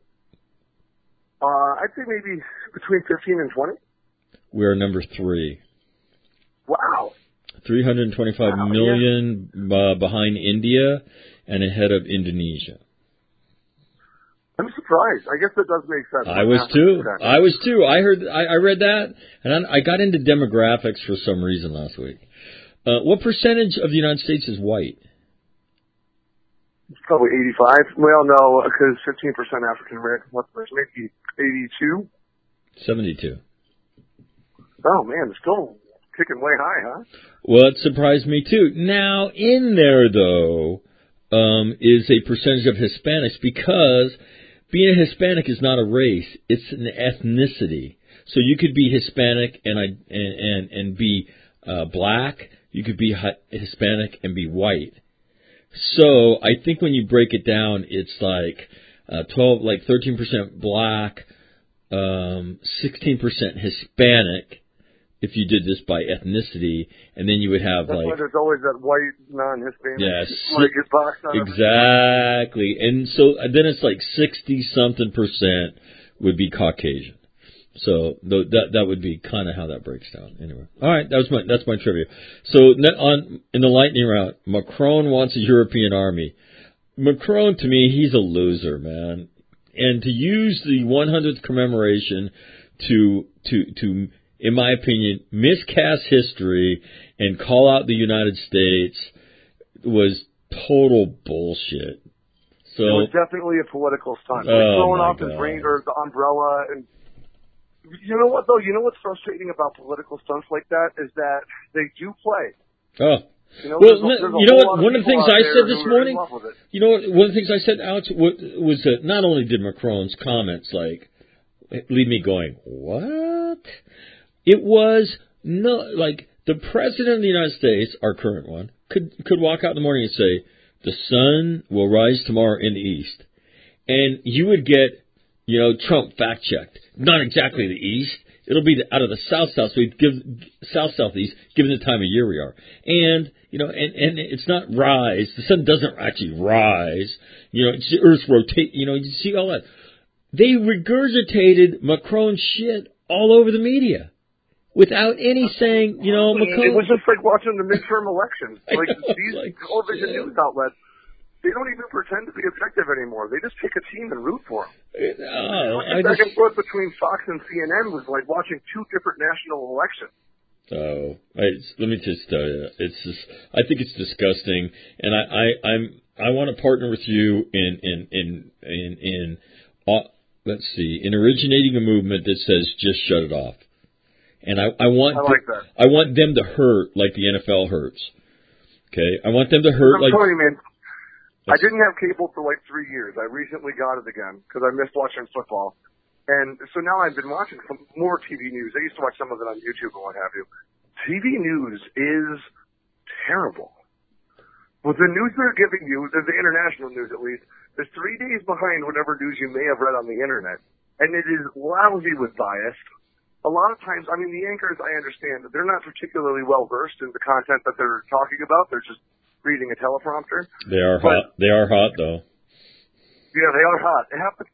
I'd say maybe between 15 and 20. We are number 3. Wow. 325 million behind India and ahead of Indonesia. I'm surprised. I guess that does make sense. I was too. I read that, and I got into demographics for some reason last week. What percentage of the United States is white? It's probably 85. Well, no, because 15% African American. What's maybe 82? 72. Oh man, it's still kicking way high, huh? Well, it surprised me too. Now, in there though, is a percentage of Hispanics, because being a Hispanic is not a race; it's an ethnicity. So you could be Hispanic and be black. You could be Hispanic and be white. So I think when you break it down, it's like 13% black, 16% Hispanic. If you did this by ethnicity, and then you would have That's why there's always that white non-Hispanic. Yes, box on exactly. And so then it's like 60-something% would be Caucasian. So that would be kind of how that breaks down. Anyway, all right, that's my trivia. So in the lightning round, Macron wants a European army. Macron, to me, he's a loser, man. And to use the 100th commemoration to in my opinion, miscast history and call out the United States was total bullshit. So it was definitely a political stunt. Throwing off his Rangers, the umbrella, and you know what though? You know what's frustrating about political stunts like that is that they do play. Oh. You know, well, there's you know what? One of the things I said this morning, one of the things I said, Alex, was that not only did Macron's comments leave me going, what? It was the President of the United States, our current one, could walk out in the morning and say, the sun will rise tomorrow in the east. And you would get, Trump fact checked. Not exactly the east. It'll be out of the south-south, so we'd give south-southeast, given the time of year we are. And, and it's not rise. The sun doesn't actually rise. It's the Earth's rotate. You see all that. They regurgitated Macron's shit all over the media. Without any saying, Macron. It was just like watching the midterm elections. These television news outlets, they don't even pretend to be objective anymore. They just pick a team and root for them. Back and forth between Fox and CNN was like watching two different national elections. Oh, let me just tell you, I think it's disgusting, and I want to partner with you in originating a movement that says just shut it off. And I want them to hurt like the NFL hurts. Okay, I want them to hurt I'm telling you, man. I didn't have cable for like 3 years. I recently got it again because I missed watching football, and so now I've been watching some more TV news. I used to watch some of it on YouTube and what have you. TV news is terrible. Well, the news they're giving you, the international news at least, is 3 days behind whatever news you may have read on the internet, and it is lousy with bias. A lot of times, I mean, the anchors, I understand that they're not particularly well-versed in the content that they're talking about. They're just reading a teleprompter. They are hot. They are hot, though. Yeah, they are hot.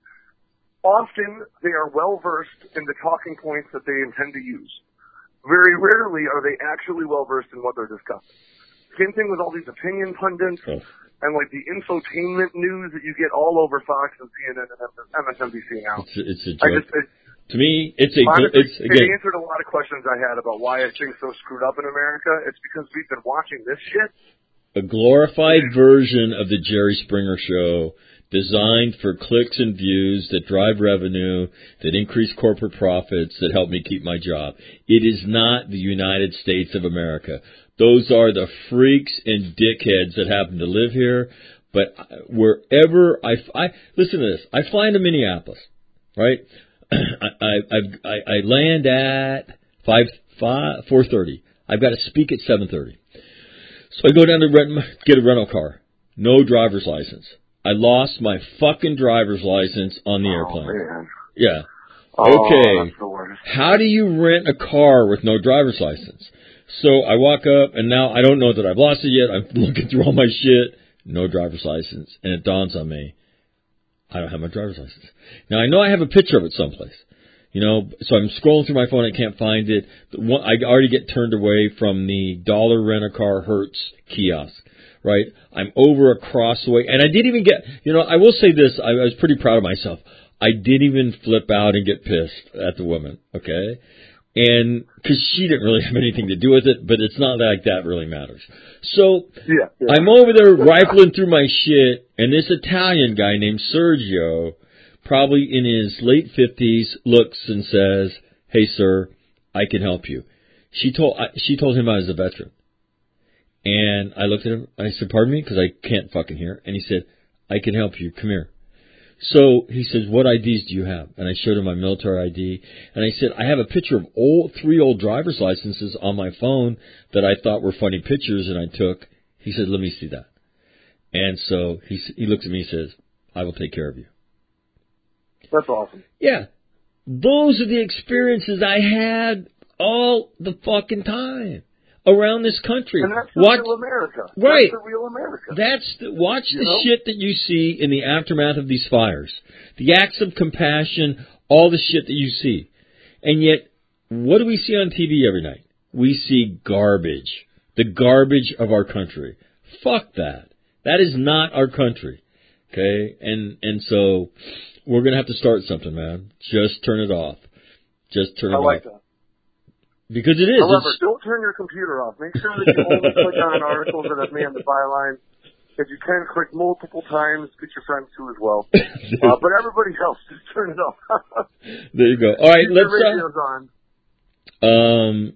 Often, they are well-versed in the talking points that they intend to use. Very rarely are they actually well-versed in what they're discussing. Same thing with all these opinion pundits and like the infotainment news that you get all over Fox and CNN and MSNBC now. It's a joke. To me, it answered a lot of questions I had about why things so screwed up in America. It's because we've been watching this shit. A glorified version of the Jerry Springer Show, designed for clicks and views that drive revenue, that increase corporate profits, that help me keep my job. It is not the United States of America. Those are the freaks and dickheads that happen to live here. But wherever I listen to this, I fly into Minneapolis, right? I land at 4:30. I've got to speak at 7:30. So I go down to get a rental car. No driver's license. I lost my fucking driver's license on the airplane. Man. Yeah. Oh, Okay. that's the worst. How do you rent a car with no driver's license? So I walk up, and now I don't know that I've lost it yet. I'm looking through all my shit. No driver's license. And it dawns on me, I don't have my driver's license. Now, I know I have a picture of it someplace. You know, so I'm scrolling through my phone. I can't find it. I already get turned away from the dollar rent-a-car Hertz kiosk, right? I'm over across the way. And I didn't even get, you know, I will say this. I was pretty proud of myself. I didn't even flip out and get pissed at the woman, okay? And because she didn't really have anything to do with it, but it's not like that really matters. So Yeah. I'm over there rifling through my shit, and this Italian guy named Sergio, probably in his late 50s, looks and says, "Hey, sir, I can help you." She told him I was a veteran. And I looked at him. I said, "Pardon me?" Because I can't fucking hear. And he said, "I can help you. Come here." So he says, "What IDs do you have?" And I showed him my military ID. And I said, "I have a picture of three old driver's licenses on my phone that I thought were funny pictures and I took." He said, "Let me see that." And so he looks at me and says, "I will take care of you." That's awesome. Yeah. Those are the experiences I had all the fucking time around this country. And that's the real America. Right. That's the real America. Watch the shit that you see in the aftermath of these fires. The acts of compassion, all the shit that you see. And yet, what do we see on TV every night? We see garbage. The garbage of our country. Fuck that. That is not our country. Okay? And so we're going to have to start something, man. Just turn it off. Just turn it off. I like that. Because it is. However, don't turn your computer off. Make sure that you only click on articles that have me on the byline. If you can, click multiple times. Get your friends to as well. But everybody else, just turn it off. There you go. All right, the radio's on.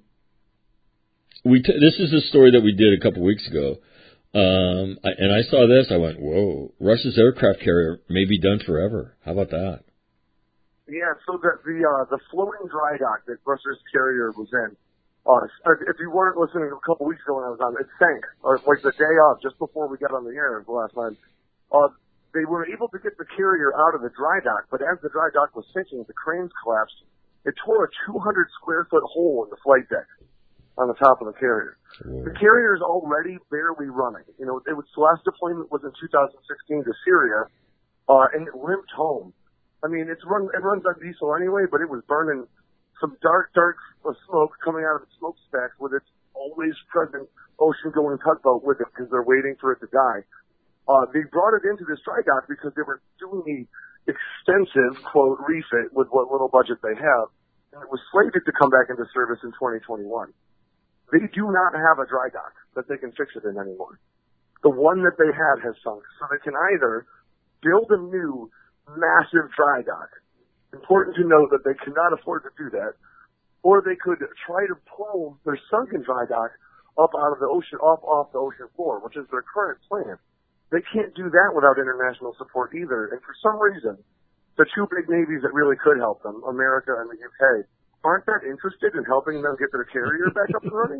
This is a story that we did a couple weeks ago. And I saw this. I went, whoa, Russia's aircraft carrier may be done forever. How about that? Yeah, so the floating dry dock that Russia's carrier was in, if you weren't listening a couple weeks ago when I was on, it sank, or like the day of, just before we got on the air the last time. They were able to get the carrier out of the dry dock, but as the dry dock was sinking, the cranes collapsed. It tore a 200 square foot hole in the flight deck on the top of the carrier. The carrier is already barely running. You know, its last deployment was in 2016 to Syria, and it limped home. I mean, it runs on diesel anyway, but it was burning some dark smoke coming out of its smokestacks with its always present ocean-going tugboat with it because they're waiting for it to die. They brought it into this dry dock because they were doing the extensive, quote, refit with what little budget they have, and it was slated to come back into service in 2021. They do not have a dry dock that they can fix it in anymore. The one that they had has sunk, so they can either build a new massive dry dock. Important to note that they cannot afford to do that. Or they could try to pull their sunken dry dock up out of the ocean, off the ocean floor, which is their current plan. They can't do that without international support either. And for some reason, the two big navies that really could help them, America and the UK, aren't that interested in helping them get their carrier back up and running.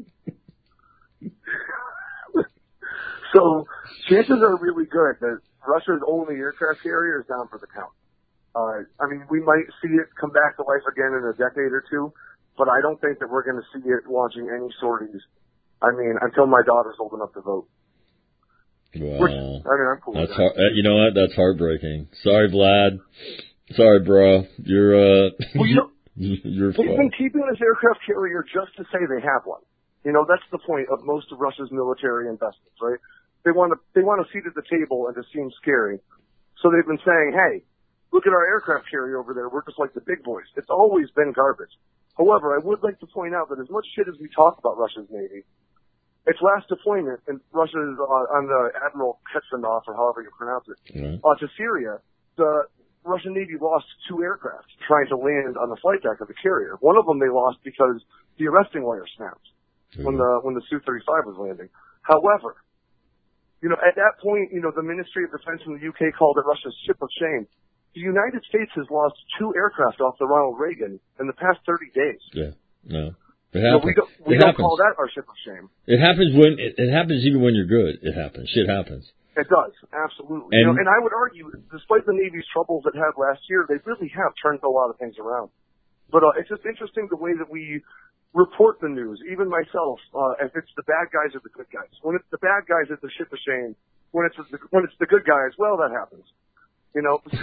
So chances are really good that Russia's only aircraft carrier is down for the count. I mean, we might see it come back to life again in a decade or two, but I don't think that we're going to see it launching any sorties. I mean, until my daughter's old enough to vote. Wow. Which, I mean, I'm cool with that. You know what? That's heartbreaking. Sorry, Vlad. Sorry, bro. You're you're they've been keeping this aircraft carrier just to say they have one. You know, that's the point of most of Russia's military investments, right? They want a seat at the table and to seem scary. So they've been saying, hey, look at our aircraft carrier over there. We're just like the big boys. It's always been garbage. However, I would like to point out that as much shit as we talk about Russia's Navy, its last deployment, and Russia is on the Admiral Ketchenov, or however you pronounce it, to Syria, the Russian Navy lost 2 aircraft trying to land on the flight deck of the carrier. One of them they lost because the arresting wire snapped when the Su-35 was landing. However, you know, at that point, you know, the Ministry of Defense in the UK called it Russia's ship of shame. The United States has lost 2 aircraft off the Ronald Reagan in the past 30 days. Yeah. No. It happens. We don't call that our ship of shame. It happens when it happens even when you're good. It happens. Shit happens. It does, absolutely. And I would argue, despite the Navy's troubles it had last year, they really have turned a lot of things around. But it's just interesting the way that we report the news. Even myself, if it's the bad guys or the good guys. When it's the bad guys, it's a ship of shame. When it's the good guys, well, that happens. You know. But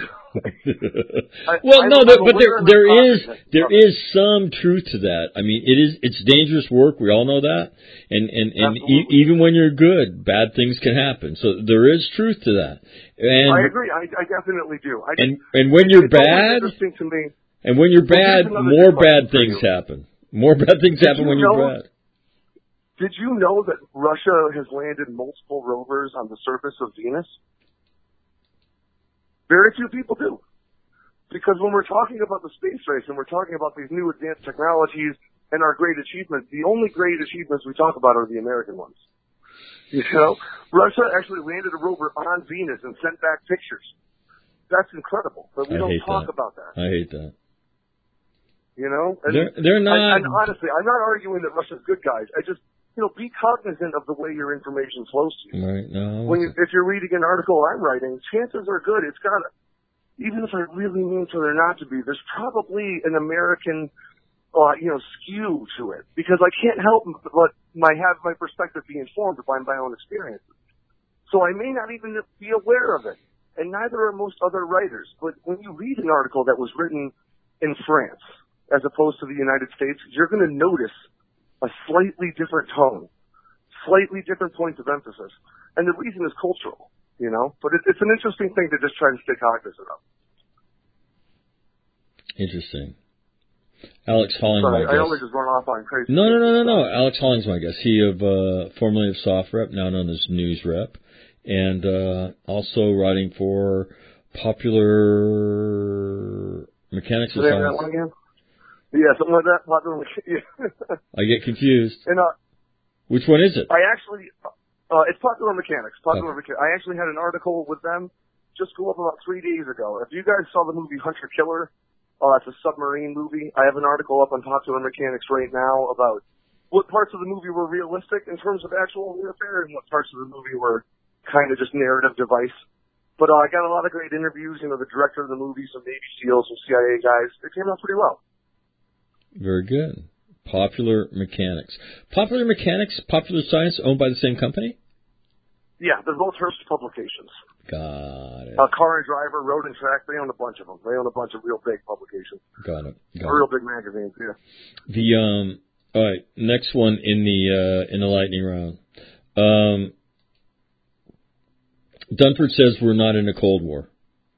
there is some truth to that. I mean, it's dangerous work. We all know that, and even when you're good, bad things can happen. So there is truth to that. And I agree. I definitely do. And when you're bad, interesting to me. And when you're bad, more bad things happen. More bad things happen when you're bad. Did you know that Russia has landed multiple rovers on the surface of Venus? Very few people do. Because when we're talking about the space race and we're talking about these new advanced technologies and our great achievements, the only great achievements we talk about are the American ones. You know, Russia actually landed a rover on Venus and sent back pictures. That's incredible, but we don't talk about that. I hate that. You know? And they're not... And honestly, I'm not arguing that Russia's good guys. I just, be cognizant of the way your information flows to you. Right, no. If you're reading an article I'm writing, chances are good. It's got, even if I really mean for there not to be, there's probably an American, skew to it. Because I can't help but have my perspective be informed by my own experiences. So I may not even be aware of it. And neither are most other writers. But when you read an article that was written in France, as opposed to the United States, you're going to notice a slightly different tone, slightly different points of emphasis. And the reason is cultural, But it's an interesting thing to just try to stay cognizant of. Interesting. Alex Holling, Sorry, my guest. I only just run off on crazy. No. Alex Holling's my guest. He formerly of SoftRep, now known as NewsRep, and also writing for Popular Mechanics of Science. That one again? Yeah, something like that. I get confused. And which one is it? I actually, it's Popular Mechanics. I actually had an article with them just go up about 3 days ago. If you guys saw the movie Hunter Killer, it's a submarine movie. I have an article up on Popular Mechanics right now about what parts of the movie were realistic in terms of actual warfare and what parts of the movie were kind of just narrative device. But I got a lot of great interviews. The director of the movie, some Navy SEALs, some CIA guys. It came out pretty well. Very good. Popular Mechanics. Popular Mechanics, Popular Science, owned by the same company? Yeah, they're both Hearst publications. Got it. Car and Driver, Road and Track, they own a bunch of them. They own a bunch of real big publications. Got it. Real big magazines, yeah. All right, next one in the lightning round. Dunford says we're not in a Cold War.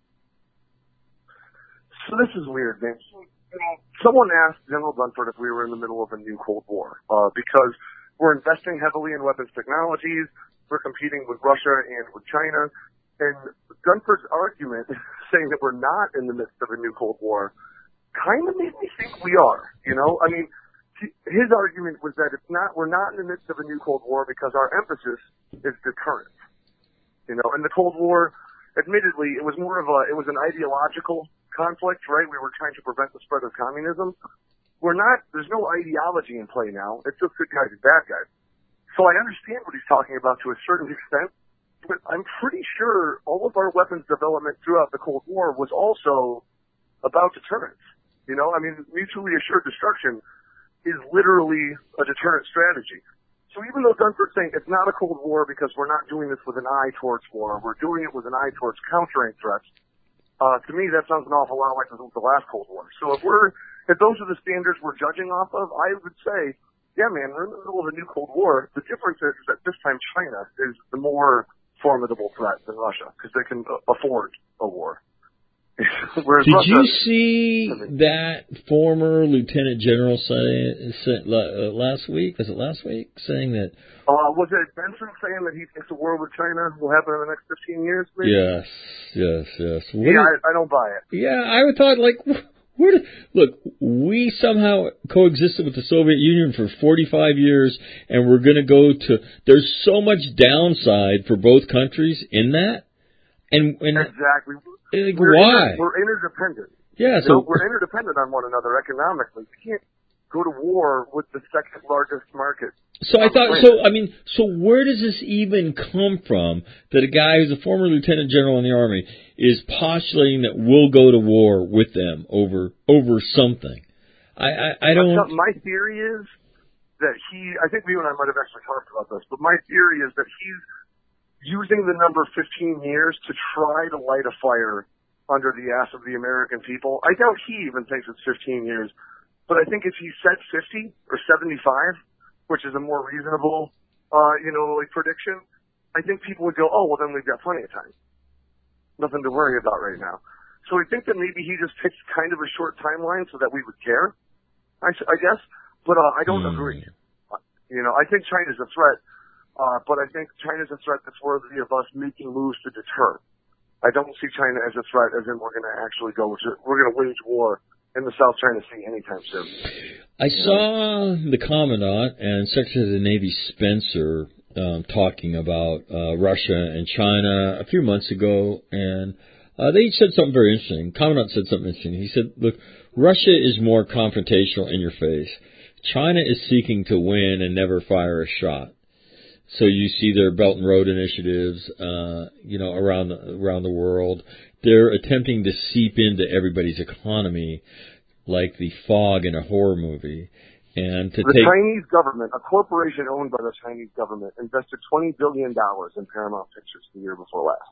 So this is weird, man. Someone asked General Dunford if we were in the middle of a new Cold War, because we're investing heavily in weapons technologies, we're competing with Russia and with China, and Dunford's argument, saying that we're not in the midst of a new Cold War, kind of made me think we are, I mean, his argument was that we're not in the midst of a new Cold War because our emphasis is deterrence. And the Cold War, admittedly, it was an ideological conflict, right? We were trying to prevent the spread of communism. There's no ideology in play now. It's just good guys and bad guys. So I understand what he's talking about to a certain extent, but I'm pretty sure all of our weapons development throughout the Cold War was also about deterrence. I mean, mutually assured destruction is literally a deterrent strategy. So even though Dunford's saying it's not a Cold War because we're not doing this with an eye towards war, we're doing it with an eye towards countering threats, to me that sounds an awful lot like the last Cold War. So if those are the standards we're judging off of, I would say, yeah, man, we're in the middle of a new Cold War. The difference is that this time China is the more formidable threat than Russia because they can afford a war. Did you see that former Lieutenant General say last week? Was it last week? Saying that... was it Benson saying that he thinks the war with China will happen in the next 15 years, maybe? Yes. I don't buy it. Yeah, I thought, look, we somehow coexisted with the Soviet Union for 45 years, and we're going to go to... There's so much downside for both countries in that. And exactly. Why? We're interdependent. Yeah, so we're interdependent on one another economically. go to war with the second largest market. So where does this even come from that a guy who's a former lieutenant general in the Army is postulating that we'll go to war with them over something? I don't... My theory is that I think you and I might have actually talked about this, but my theory is that he's using the number 15 years to try to light a fire under the ass of the American people. I doubt he even thinks it's 15 years, but I think if he said 50 or 75, which is a more reasonable, prediction, I think people would go, oh, well, then we've got plenty of time. Nothing to worry about right now. So I think that maybe he just picked kind of a short timeline so that we would care, I guess. But I don't agree. I think China's a threat, but I think China's a threat that's worthy of us making moves to deter. I don't see China as a threat, as in we're going to actually we're going to wage war in the South China Sea anytime soon. I saw the Commandant and Secretary of the Navy Spencer talking about Russia and China a few months ago, and they each said something very interesting. Commandant said something interesting. He said, look, Russia is more confrontational in your face. China is seeking to win and never fire a shot. So you see their Belt and Road initiatives, around the world. They're attempting to seep into everybody's economy like the fog in a horror movie. And the Chinese government, a corporation owned by the Chinese government, invested $20 billion in Paramount Pictures the year before last.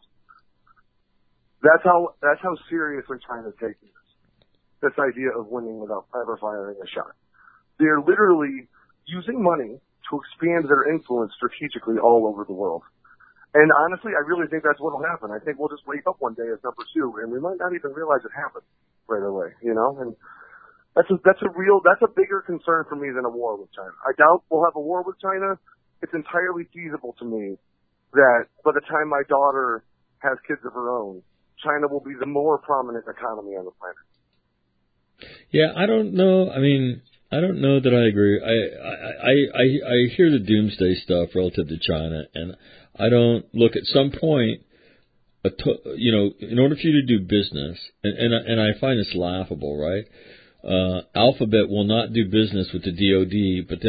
That's how seriously China's taking this idea of winning without ever firing a shot. They're literally using money to expand their influence strategically all over the world. And honestly, I really think that's what will happen. I think we'll just wake up one day as number 2, and we might not even realize it happened right away, And that's a bigger concern for me than a war with China. I doubt we'll have a war with China. It's entirely feasible to me that by the time my daughter has kids of her own, China will be the more prominent economy on the planet. Yeah, I don't know. I don't know that I agree. I hear the doomsday stuff relative to China, and I don't look at some point, in order for you to do business, and I find this laughable, right? Alphabet will not do business with the DoD, but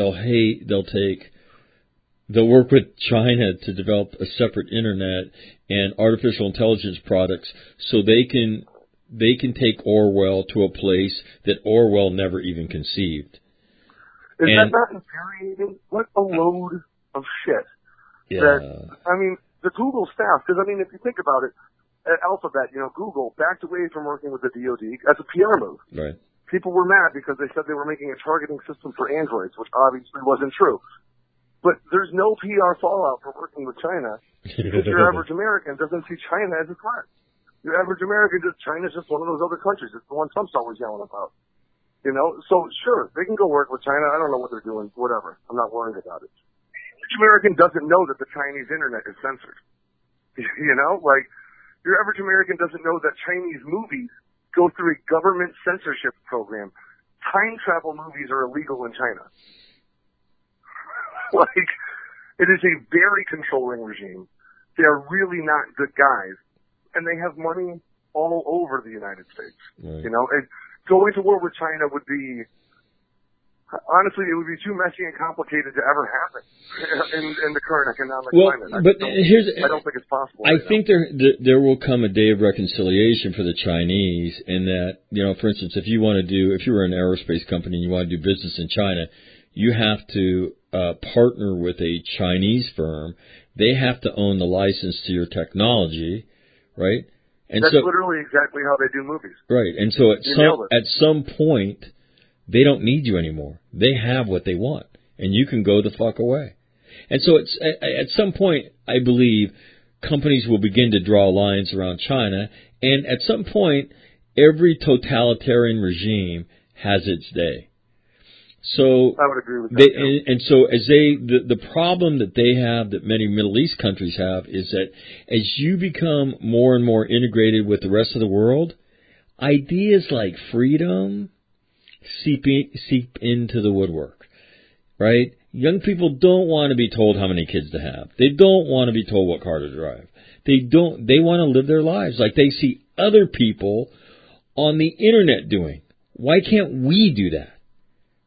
they'll work with China to develop a separate internet and artificial intelligence products so they can take Orwell to a place that Orwell never even conceived. Is that not infuriating? What a load of shit. Yeah. The Google staff, because if you think about it, at Alphabet, Google backed away from working with the DoD as a PR move. Right. People were mad because they said they were making a targeting system for androids, which obviously wasn't true. But there's no PR fallout for working with China because your average American doesn't see China as a threat. Your average American China's just one of those other countries. It's the one Trump's always yelling about. So sure, they can go work with China. I don't know what they're doing, whatever. I'm not worried about it. The American doesn't know that the Chinese internet is censored. Your average American doesn't know that Chinese movies go through a government censorship program. Time travel movies are illegal in China. It is a very controlling regime. They are really not good guys. And they have money all over the United States. Right. And going to war with China would be, honestly, it would be too messy and complicated to ever happen in the current economic climate. I don't think it's possible. I think there will come a day of reconciliation for the Chinese in that, for instance, if you were an aerospace company and you want to do business in China, you have to partner with a Chinese firm. They have to own the license to your technology. Right? And that's literally exactly how they do movies. Right. And so at some point, they don't need you anymore. They have what they want, and you can go the fuck away. And so at some point, I believe companies will begin to draw lines around China, and at some point, every totalitarian regime has its day. So I would agree with that. And so as the problem that they have, that many Middle East countries have, is that as you become more and more integrated with the rest of the world, ideas like freedom seep into the woodwork, right? Young people don't want to be told how many kids to have. They don't want to be told what car to drive. They want to live their lives like they see other people on the internet doing. Why can't we do that?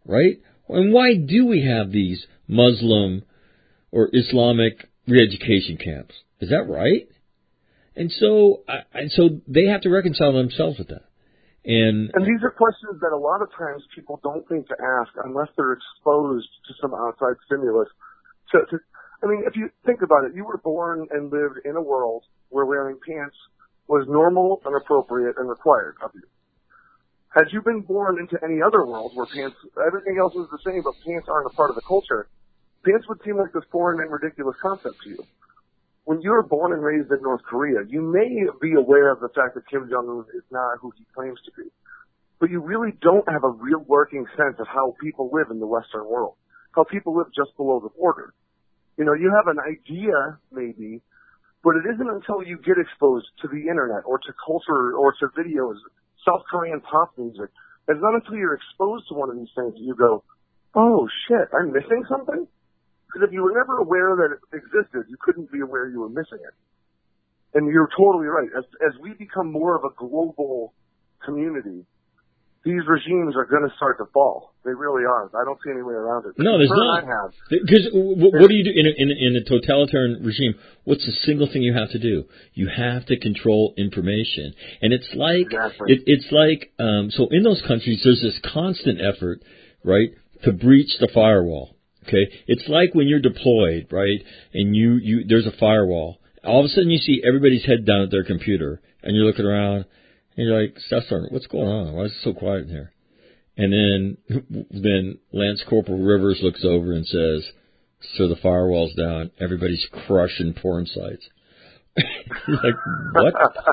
right? And why do we have these Muslim or Islamic re-education camps? Is that right? And so they have to reconcile themselves with that. And these are questions that a lot of times people don't think to ask unless they're exposed to some outside stimulus. I mean, if you think about it, you were born and lived in a world where wearing pants was normal and appropriate and required of you. Had you been born into any other world where everything else is the same, but pants aren't a part of the culture, pants would seem like this foreign and ridiculous concept to you. When you were born and raised in North Korea, you may be aware of the fact that Kim Jong-un is not who he claims to be. But you really don't have a real working sense of how people live in the Western world, how people live just below the border. You know, you have an idea, maybe, but it isn't until you get exposed to the internet or to culture or to videos, South Korean pop music. It's not until you're exposed to one of these things that you go, oh, shit, I'm missing something? Because if you were never aware that it existed, you couldn't be aware you were missing it. And you're totally right. As we become more of a global community, these regimes are going to start to fall. They really are. I don't see any way around it. No, there's not. Because what do you do in a totalitarian regime? What's the single thing you have to do? You have to control information, and it's like so in those countries, there's this constant effort, right, to breach the firewall. Okay, it's like when you're deployed, right, and you there's a firewall. All of a sudden, you see everybody's head down at their computer, and you're looking around. And you're like, Staff Sergeant, what's going on? Why is it so quiet in here? And then Lance Corporal Rivers looks over and says, "Sir, the firewall's down. Everybody's crushing porn sites." You're like, what?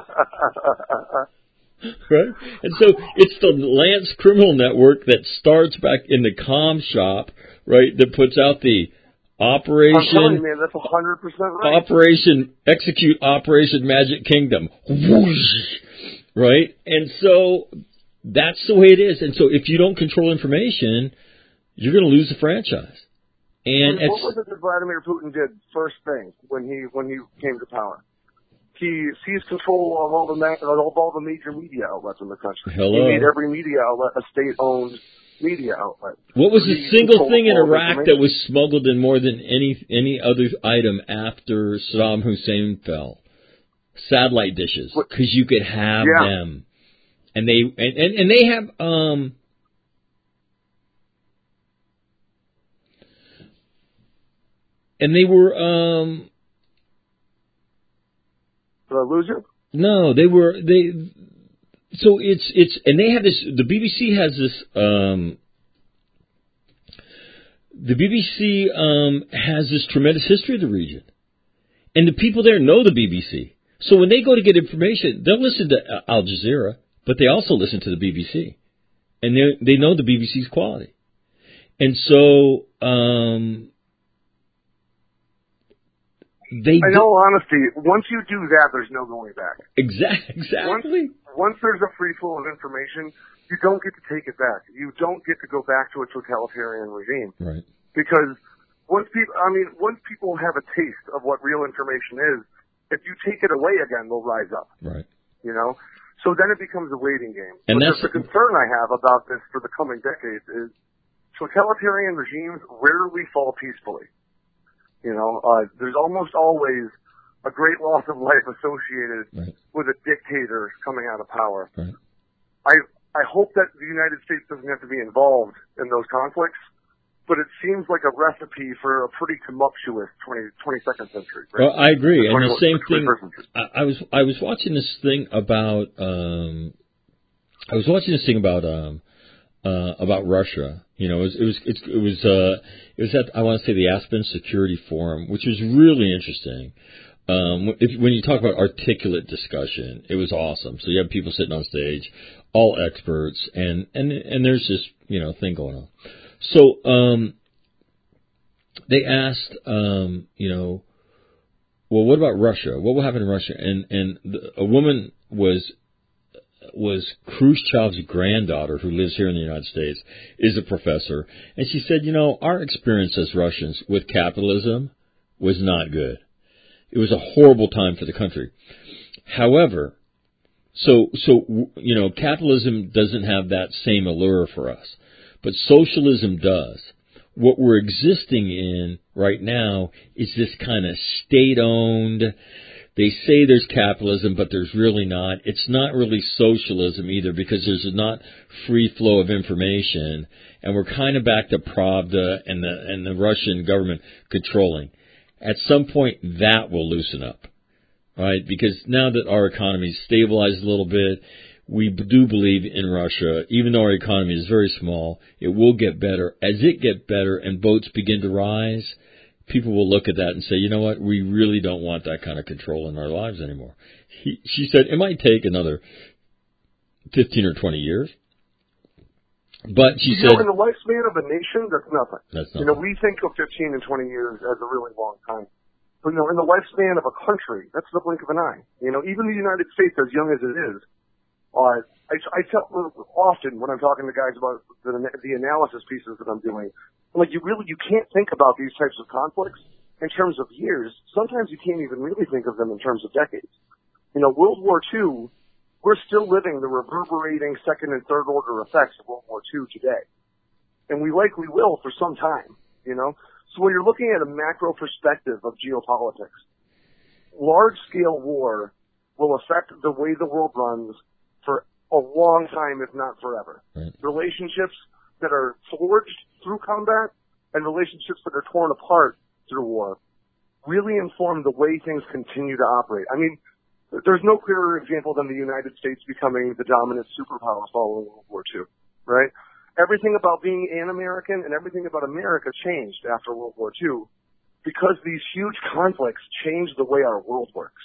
Right? And so it's the Lance Criminal Network that starts back in the comm shop, right, that puts out the Operation. I'm telling you, man, that's 100% right. Execute Operation Magic Kingdom. Whoosh! Right? And so that's the way it is. And so if you don't control information, you're going to lose the franchise. And what was it that Vladimir Putin did first thing when he came to power? He seized control of all the major media outlets in the country. Hello. He made every media outlet a state-owned media outlet. What was the single thing in Iraq that was smuggled in more than any other item after Saddam Hussein fell? Satellite dishes, because you could have them, and they have and they were Did I lose you? No, so it's and they have this. The BBC has this. The BBC has this tremendous history of the region, and the people there know the BBC. So when they go to get information, they'll listen to Al Jazeera, but they also listen to the BBC. And they know the BBC's quality. And so, in all honesty, once you do that, there's no going back. Exactly. Once there's a free flow of information, you don't get to take it back. You don't get to go back to a totalitarian regime. Right. Because once people have a taste of what real information is, if you take it away again, they'll rise up. Right. You know? So then it becomes a waiting game. And that's the concern I have about this for the coming decades is totalitarian regimes rarely fall peacefully. You know, there's almost always a great loss of life associated with a dictator coming out of power. Right. I hope that the United States doesn't have to be involved in those conflicts, but it seems like a recipe for a pretty tumultuous 22nd century. Right? Well, I agree, and the same thing. I was watching this thing about about Russia. You know, it was at, I want to say, the Aspen Security Forum, which was really interesting. When you talk about articulate discussion, it was awesome. So you have people sitting on stage, all experts, and there's this thing going on. So they asked, well, what about Russia? What will happen in Russia? And a woman was Khrushchev's granddaughter, who lives here in the United States, is a professor, and she said, our experience as Russians with capitalism was not good. It was a horrible time for the country. However, so capitalism doesn't have that same allure for us. but socialism does. What we're existing in right now is this kind of state-owned. They say there's capitalism, but there's really not. It's not really socialism either, because there's not free flow of information, and we're kind of back to Pravda and the Russian government controlling. At some point, that will loosen up, right? Because now that our economy's stabilized a little bit, we do believe in Russia. Even though our economy is very small, it will get better. As it gets better and boats begin to rise, people will look at that and say, you know what, we really don't want that kind of control in our lives anymore. She said it might take another 15 or 20 years. But she said, in the lifespan of a nation, that's nothing. That's nothing. We think of 15 and 20 years as a really long time. But, in the lifespan of a country, that's the blink of an eye. Even the United States, as young as it is, I tell often when I'm talking to guys about the analysis pieces that I'm doing, you can't think about these types of conflicts in terms of years. Sometimes you can't even really think of them in terms of decades. World War II, we're still living the reverberating second and third order effects of World War II today. And we likely will for some time, So when you're looking at a macro perspective of geopolitics, large-scale war will affect the way the world runs for a long time, if not forever. Right. Relationships that are forged through combat and relationships that are torn apart through war really inform the way things continue to operate. There's no clearer example than the United States becoming the dominant superpower following World War II, right? Everything about being an American and everything about America changed after World War II because these huge conflicts changed the way our world works,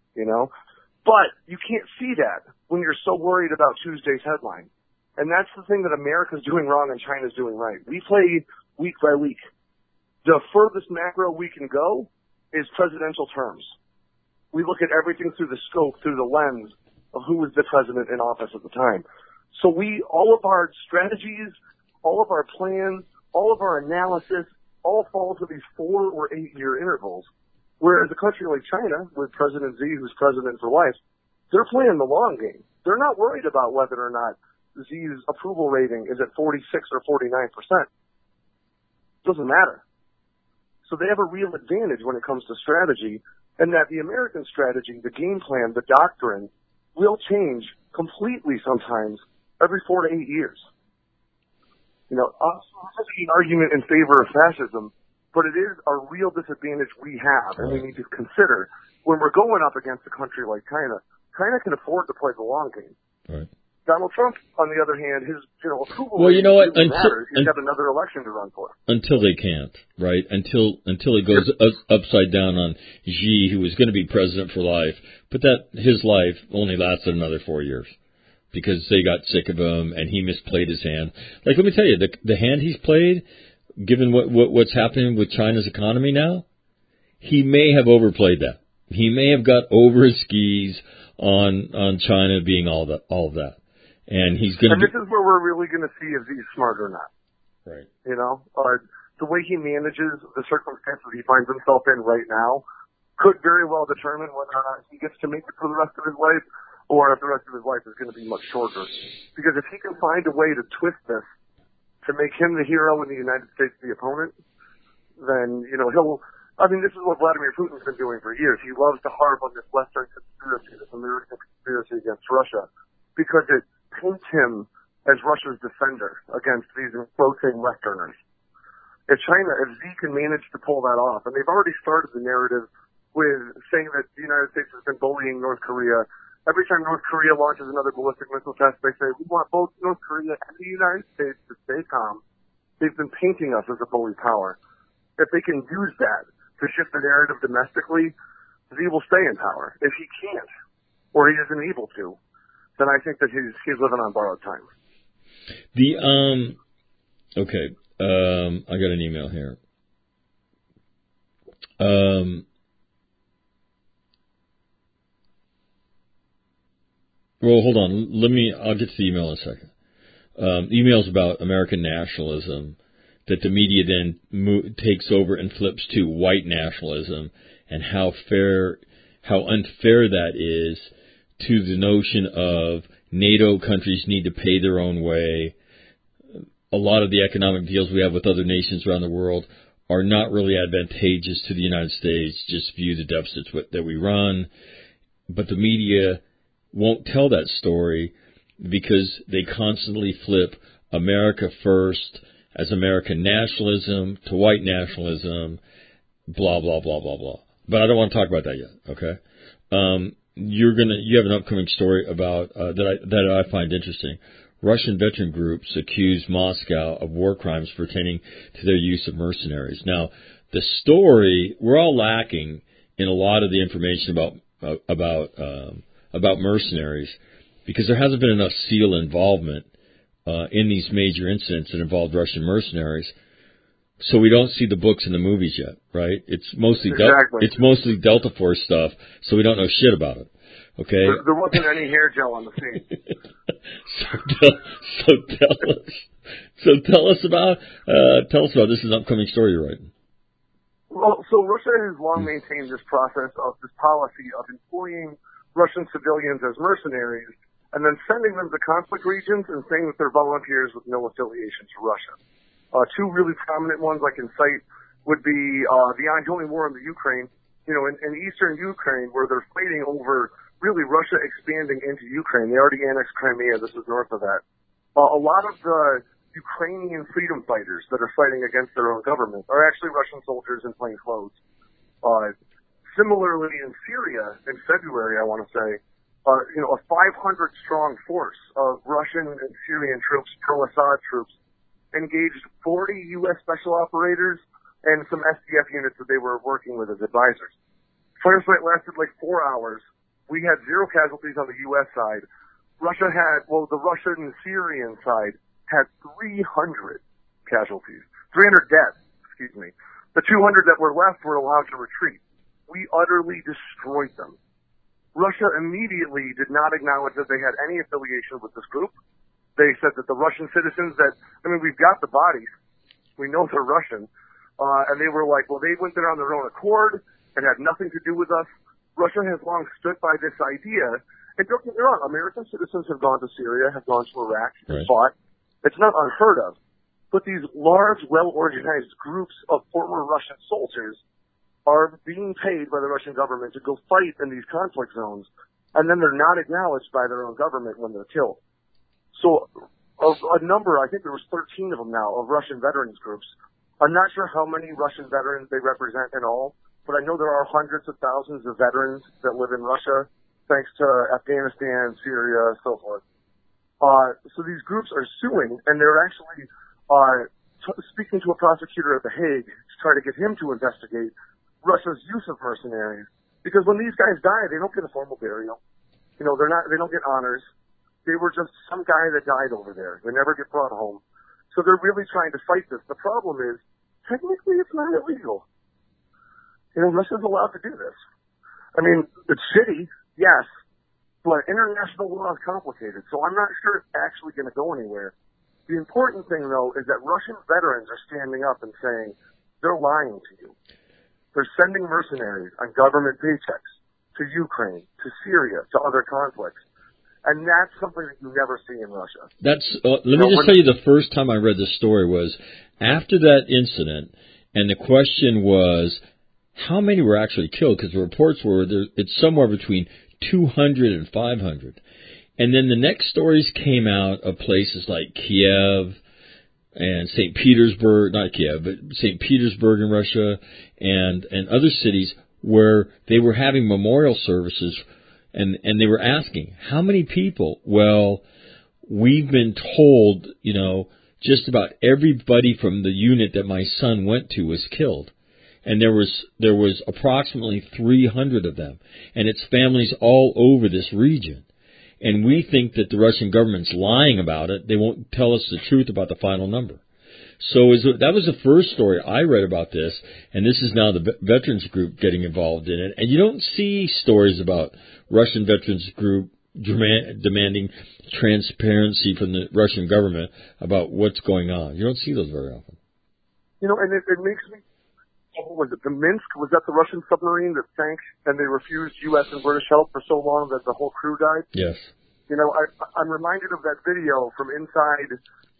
But you can't see that when you're so worried about Tuesday's headline. And that's the thing that America's doing wrong and China's doing right. We play week by week. The furthest macro we can go is presidential terms. We look at everything through the scope, through the lens of who was the president in office at the time. So all of our strategies, all of our plans, all of our analysis, all fall to these 4 or 8 year intervals. Whereas a country like China, with President Xi, who's president for life, they're playing the long game. They're not worried about whether or not Xi's approval rating is at 46 or 49%. Doesn't matter. So they have a real advantage when it comes to strategy, and that the American strategy, the game plan, the doctrine, will change completely sometimes every 4 to 8 years. This is an argument in favor of fascism, but it is a real disadvantage we have, and we need to consider when we're going up against a country like China. China can afford to play the long game. Right. Donald Trump, on the other hand, his approval well, you know what? matters. He's got another election to run for. Until they can't, right? Until it goes upside down on Xi, who was going to be president for life, but his life only lasted another 4 years because they got sick of him and he misplayed his hand. Let me tell you, the hand he's played, given what's happening with China's economy now, he may have overplayed that. He may have got over his skis on China being all of that. And he's going to. And this is where we're really going to see if he's smart or not. Right. The way he manages the circumstances he finds himself in right now could very well determine whether or not he gets to make it for the rest of his life, or if the rest of his life is going to be much shorter. Because if he can find a way to twist this to make him the hero and the United States the opponent, then he'll. This is what Vladimir Putin's been doing for years. He loves to harp on this Western conspiracy, this American conspiracy against Russia, because it paints him as Russia's defender against these encroaching Westerners. If Xi can manage to pull that off, and they've already started the narrative with saying that the United States has been bullying North Korea. Every time North Korea launches another ballistic missile test, they say, we want both North Korea and the United States to stay calm. They've been painting us as a bully power. If they can use that to shift the narrative domestically, Xi will stay in power. If he can't, or he isn't able to, then I think that he's living on borrowed time. I got an email here. Well, hold on. I'll get to the email in a second. Emails about American nationalism that the media then takes over and flips to white nationalism, and how unfair that is to the notion of NATO countries need to pay their own way. a lot of the economic deals we have with other nations around the world are not really advantageous to the United States, just view the deficits that we run. But the media won't tell that story because they constantly flip America first as American nationalism to white nationalism, blah, blah, blah, blah, blah. But I don't want to talk about that yet, okay? You have an upcoming story about that I find interesting. Russian veteran groups accuse Moscow of war crimes pertaining to their use of mercenaries. Now, the story, we're all lacking in a lot of the information about mercenaries because there hasn't been enough SEAL involvement in these major incidents that involved Russian mercenaries. So we don't see the books and the movies yet, right? It's mostly Delta Force stuff, so we don't know shit about it. Okay. There wasn't any hair gel on the scene. Tell us about this is an upcoming story you're writing. Well, so Russia has long maintained this policy of employing Russian civilians as mercenaries and then sending them to conflict regions and saying that they're volunteers with no affiliation to Russia. Two really prominent ones I can cite would be the ongoing war in the Ukraine, in eastern Ukraine, where they're fighting over really Russia expanding into Ukraine. They already annexed Crimea. This is north of that. A lot of the Ukrainian freedom fighters that are fighting against their own government are actually Russian soldiers in plain clothes. Similarly, in Syria, in February, I want to say, a 500-strong force of Russian and Syrian troops, pro-Assad troops, engaged 40 U.S. special operators and some SDF units that they were working with as advisors. Firefight lasted like 4 hours. We had 0 casualties on the U.S. side. The Russian and Syrian side had 300 casualties. 300 deaths, excuse me. The 200 that were left were allowed to retreat. We utterly destroyed them. Russia immediately did not acknowledge that they had any affiliation with this group. They said that the Russian citizens we've got the bodies. We know they're Russian. And they were like, well, they went there on their own accord and had nothing to do with us. Russia has long stood by this idea. And don't get me wrong, American citizens have gone to Syria, have gone to Iraq, and fought. It's not unheard of. But these large, well-organized groups of former Russian soldiers are being paid by the Russian government to go fight in these conflict zones, and then they're not acknowledged by their own government when they're killed. So a number, I think there was 13 of them now, of Russian veterans groups. I'm not sure how many Russian veterans they represent in all, but I know there are hundreds of thousands of veterans that live in Russia, thanks to Afghanistan, Syria, so forth. So these groups are suing, and they're actually speaking to a prosecutor at The Hague to try to get him to investigate Russia's use of mercenaries. Because when these guys die, they don't get a formal burial. They don't get honors. They were just some guy that died over there. They never get brought home. So they're really trying to fight this. The problem is, technically it's not illegal. Russia's allowed to do this. I mean, it's shitty, yes, but international law is complicated, so I'm not sure it's actually going to go anywhere. The important thing, though, is that Russian veterans are standing up and saying, they're lying to you. They're sending mercenaries on government paychecks to Ukraine, to Syria, to other conflicts. And that's something that you never see in Russia. Let me just tell you, the first time I read this story was after that incident, and the question was, how many were actually killed? Because the reports were it's somewhere between 200 and 500. And then the next stories came out of places like Kiev and St. Petersburg, not Kiev, but St. Petersburg in Russia and other cities where they were having memorial services and they were asking, how many people? Well, we've been told, just about everybody from the unit that my son went to was killed. And there was approximately 300 of them. And it's families all over this region. And we think that the Russian government's lying about it. They won't tell us the truth about the final number. So that was the first story I read about this, and this is now the Veterans Group getting involved in it. And you don't see stories about Russian Veterans Group demanding transparency from the Russian government about what's going on. You don't see those very often. And it makes me... Was it the Minsk? Was that the Russian submarine that sank and they refused U.S. and British help for so long that the whole crew died? Yes. I'm reminded of that video from inside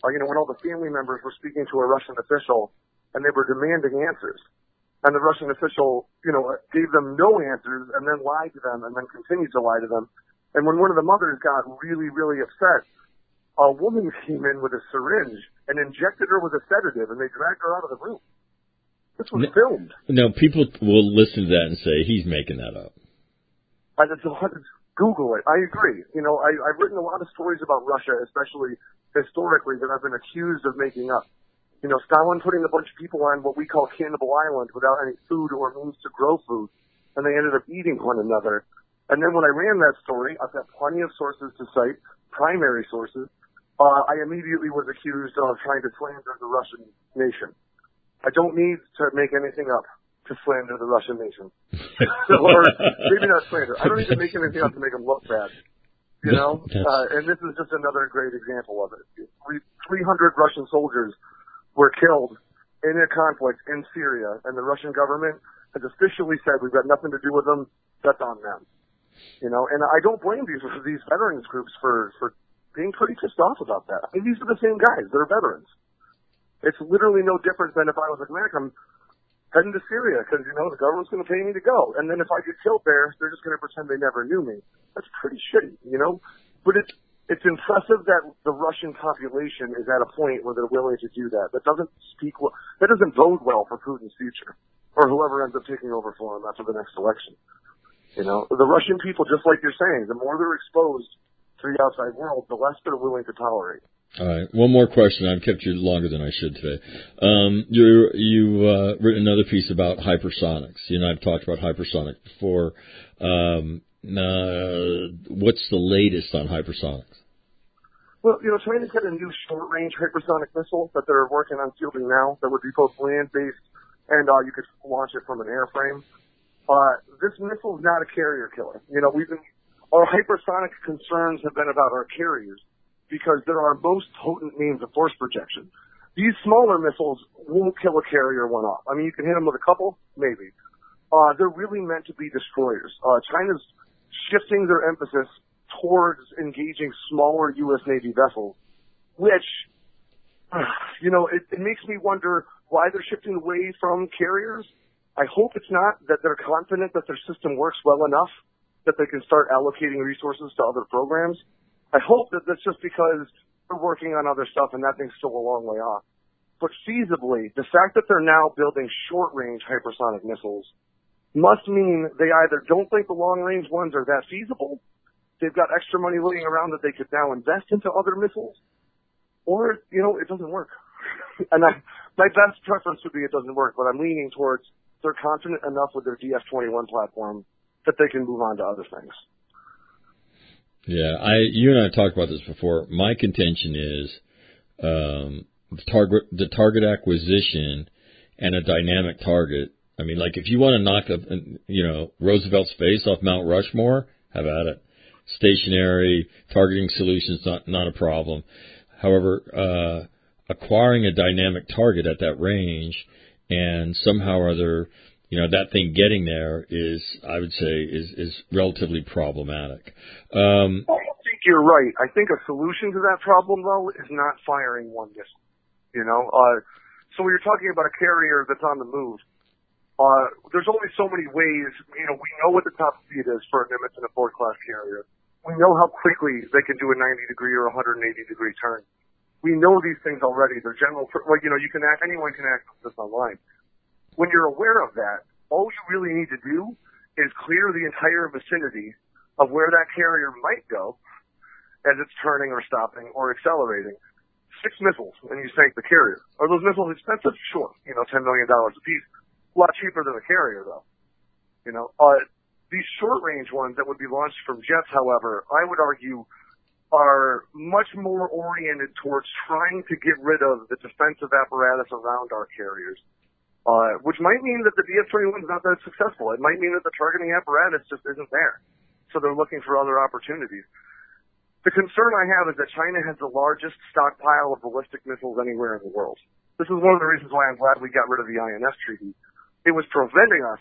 when all the family members were speaking to a Russian official and they were demanding answers. And the Russian official, gave them no answers and then lied to them and then continued to lie to them. And when one of the mothers got really, really upset, a woman came in with a syringe and injected her with a sedative, and they dragged her out of the room. This was filmed. No, people will listen to that and say, he's making that up. I just Google it. I agree. I've written a lot of stories about Russia, especially historically, that I've been accused of making up. Stalin putting a bunch of people on what we call Cannibal Island without any food or means to grow food, and they ended up eating one another. And then when I ran that story, I've got plenty of sources to cite, primary sources. I immediately was accused of trying to slander the Russian nation. I don't need to make anything up to slander the Russian nation. Or maybe not slander. I don't need to make anything up to make them look bad. And this is just another great example of it. 300 Russian soldiers were killed in a conflict in Syria, and the Russian government has officially said we've got nothing to do with them. That's on them. And I don't blame these veterans groups for being pretty pissed off about that. I mean, these are the same guys that are veterans. It's literally no different than if I was like, Mac, I'm heading to Syria because, the government's going to pay me to go. And then if I get killed there, they're just going to pretend they never knew me. That's pretty shitty, But it's impressive that the Russian population is at a point where they're willing to do that. That doesn't bode well for Putin's future or whoever ends up taking over for him after the next election. The Russian people, just like you're saying, the more they're exposed to the outside world, the less they're willing to tolerate. All right. One more question. I've kept you longer than I should today. You've written another piece about hypersonics. I've talked about hypersonic before. What's the latest on hypersonics? Well, China's got a new short-range hypersonic missile that they're working on fielding now that would be both land-based and you could launch it from an airframe. This missile is not a carrier killer. Our hypersonic concerns have been about our carriers because they're our most potent means of force projection. These smaller missiles won't kill a carrier one off. I mean, you can hit them with a couple, maybe. They're really meant to be destroyers. China's shifting their emphasis towards engaging smaller U.S. Navy vessels, which, it makes me wonder why they're shifting away from carriers. I hope it's not that they're confident that their system works well enough that they can start allocating resources to other programs. I hope that that's just because they're working on other stuff and that thing's still a long way off. But feasibly, the fact that they're now building short-range hypersonic missiles must mean they either don't think the long-range ones are that feasible, they've got extra money laying around that they could now invest into other missiles, or, it doesn't work. And my best preference would be it doesn't work, but I'm leaning towards they're confident enough with their DF-21 platform that they can move on to other things. Yeah, you and I have talked about this before. My contention is the target acquisition and a dynamic target. I mean, like if you want to knock up, Roosevelt's face off Mount Rushmore, have at it. Stationary targeting solutions not a problem. However, acquiring a dynamic target at that range and somehow or other, that thing getting there is, I would say, is relatively problematic. I think you're right. I think a solution to that problem, though, is not firing one missile. So when you're talking about a carrier that's on the move, there's only so many ways. We know what the top speed is for a Nimitz and a Ford-class carrier. We know how quickly they can do a 90-degree or 180-degree turn. We know these things already. They're general. Anyone can access this online. When you're aware of that, all you really need to do is clear the entire vicinity of where that carrier might go as it's turning or stopping or accelerating. 6 missiles, and you sank the carrier. Are those missiles expensive? Sure. $10 million a piece. A lot cheaper than a carrier, though. These short-range ones that would be launched from jets, however, I would argue are much more oriented towards trying to get rid of the defensive apparatus around our carriers, which might mean that the DF-21 is not that successful. It might mean that the targeting apparatus just isn't there. So they're looking for other opportunities. The concern I have is that China has the largest stockpile of ballistic missiles anywhere in the world. This is one of the reasons why I'm glad we got rid of the INF Treaty. It was preventing us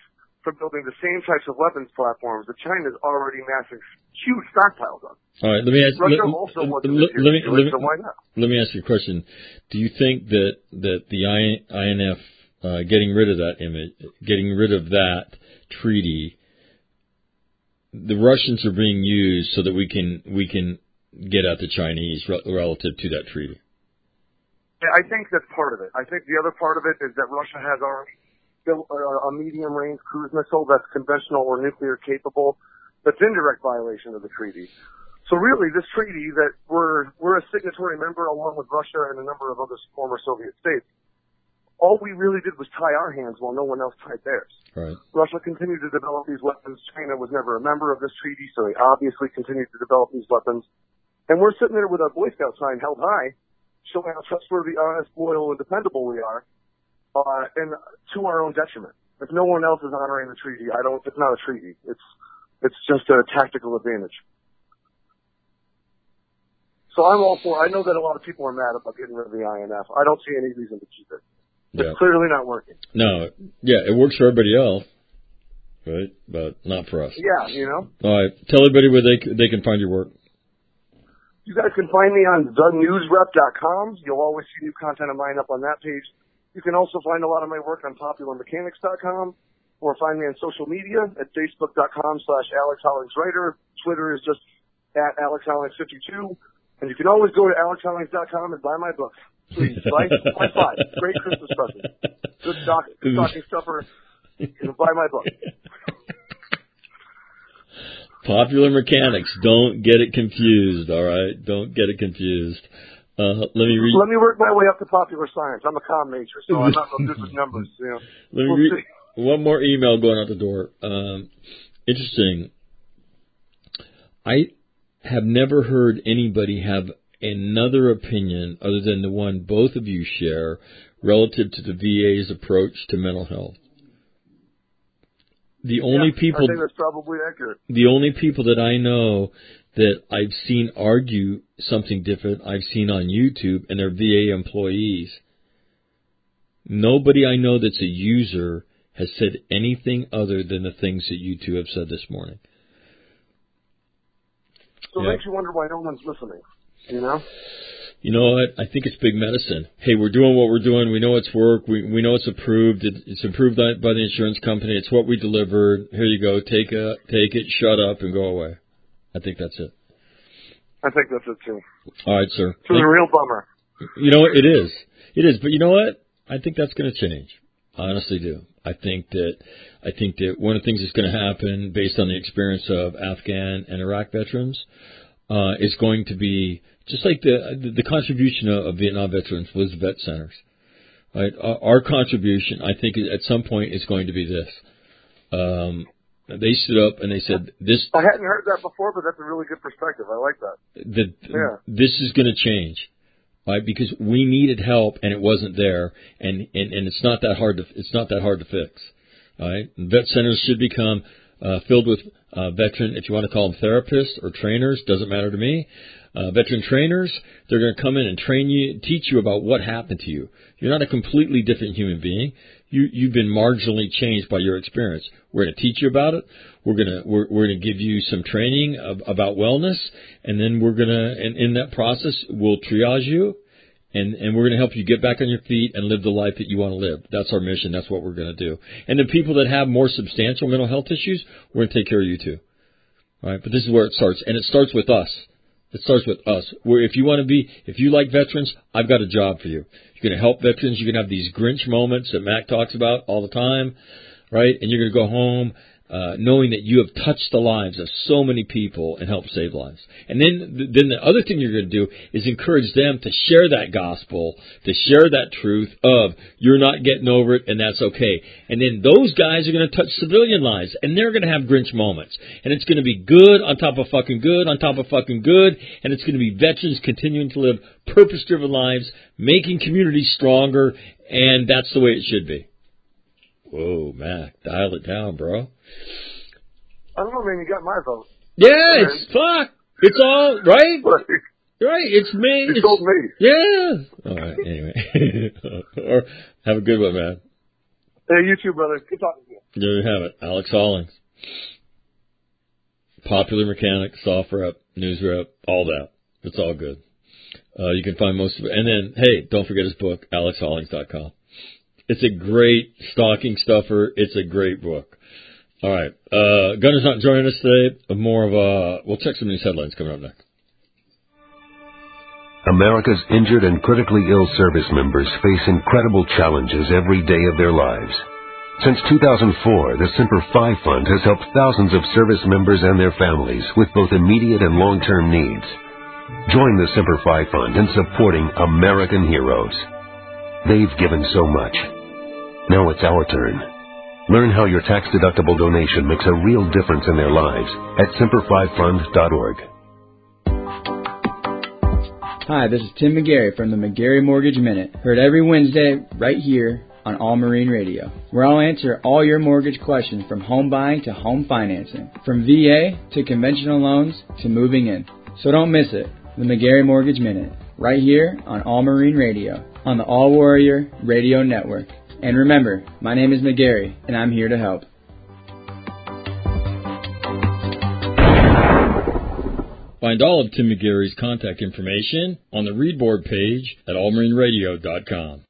for building the same types of weapons platforms that China is already massing huge stockpiles of. All right, let me ask. Russia also wants to so why not? Let me ask you a question. Do you think that the INF getting rid of that treaty, the Russians are being used so that we can get at the Chinese relative to that treaty? I think that's part of it. I think the other part of it is that Russia has already built a medium-range cruise missile that's conventional or nuclear capable, that's in direct violation of the treaty. So really, this treaty that we're a signatory member along with Russia and a number of other former Soviet states, all we really did was tie our hands while no one else tied theirs. Right. Russia continued to develop these weapons. China was never a member of this treaty, so they obviously continued to develop these weapons. And we're sitting there with our Boy Scout sign held high, showing how trustworthy, honest, loyal, and dependable we are, and to our own detriment. If no one else is honoring the treaty, it's not a treaty. It's just a tactical advantage. So I'm all for, I know that a lot of people are mad about getting rid of the INF. I don't see any reason to keep it. It's clearly not working. No. Yeah, it works for everybody else, right? But not for us. Yeah, you know? All right. Tell everybody where they can find your work. You guys can find me on thenewsrep.com. You'll always see new content of mine up on that page. You can also find a lot of my work on popularmechanics.com or find me on social media at facebook.com/AlexHollingsWriter. Twitter is just at AlexHollings52. And you can always go to AlexHollings.com and buy my book. Please, buy 5. Great Christmas present. Good stocking stuffer. You can buy my book. Popular Mechanics. Don't get it confused, all right? Don't get it confused. Let me work my way up to popular science. I'm a comm major, so I'm not so good with numbers. You know. Let me read one more email going out the door. Interesting. I have never heard anybody have another opinion other than the one both of you share relative to the VA's approach to mental health. I think that's probably accurate. The only people that I know that I've seen argue something different, I've seen on YouTube, and they're VA employees. Nobody I know that's a user has said anything other than the things that you two have said this morning. So it makes you wonder why no one's listening, you know? You know what? I think it's big medicine. Hey, we're doing what we're doing. We know it's work. We know it's approved. It's approved by the insurance company. It's what we delivered. Here you go. Take it, shut up, and go away. I think that's it. I think that's it, too. All right, sir. It's a real bummer. You know what? It is. It is. But you know what? I think that's going to change. I honestly do. I think that one of the things that's going to happen based on the experience of Afghan and Iraq veterans is going to be just like the contribution of Vietnam veterans was vet centers. Right? Our contribution, I think, at some point is going to be this. They stood up and they said, "This." I hadn't heard that before, but that's a really good perspective. I like that. This is going to change, right? Because we needed help and it wasn't there, and it's not that hard to fix. Right? Vet centers should become filled with veteran, if you want to call them therapists or trainers, doesn't matter to me. Veteran trainers, they're going to come in and train you, teach you about what happened to you. You're not a completely different human being. You've been marginally changed by your experience. We're going to teach you about it. We're going to give you some training about wellness, and then and in that process, we'll triage you, and we're going to help you get back on your feet and live the life that you want to live. That's our mission. That's what we're going to do. And the people that have more substantial mental health issues, we're going to take care of you too. All right, but this is where it starts, and it starts with us. It starts with us. If you like veterans, I've got a job for you. You're going to help veterans. You're going to have these Grinch moments that Mac talks about all the time, right? And you're going to go home knowing that you have touched the lives of so many people and helped save lives. And then the other thing you're going to do is encourage them to share that gospel, to share that truth of you're not getting over it and that's okay. And then those guys are going to touch civilian lives and they're going to have Grinch moments. And it's going to be good on top of fucking good on top of fucking good. And it's going to be veterans continuing to live purpose-driven lives, making communities stronger. And that's the way it should be. Whoa, Mac, dial it down, bro. I don't know, man. You got my vote. Yeah, fuck. It's all right. Right, it's me. You told me. Yeah. All right. Anyway, or have a good one, man. Hey, you too, brother. Good talking to you. There you have it. Alex Hollings. Popular Mechanic, soft rep, news rep, all that. It's all good. You can find most of it. And then, hey, don't forget his book, alexhollings.com. It's a great stocking stuffer. It's a great book. All right. Gunner's not joining us today. We'll check some news headlines coming up next. America's injured and critically ill service members face incredible challenges every day of their lives. Since 2004, the Semper Fi Fund has helped thousands of service members and their families with both immediate and long-term needs. Join the Semper Fi Fund in supporting American heroes. They've given so much. Now it's our turn. Learn how your tax-deductible donation makes a real difference in their lives at semperfifund.org. Hi, this is Tim McGarry from the McGarry Mortgage Minute, heard every Wednesday right here on All Marine Radio, where I'll answer all your mortgage questions from home buying to home financing, from VA to conventional loans to moving in. So don't miss it, the McGarry Mortgage Minute, right here on All Marine Radio, on the All Warrior Radio Network. And remember, my name is McGarry, and I'm here to help. Find all of Tim McGarry's contact information on the Readboard page at allmarineradio.com.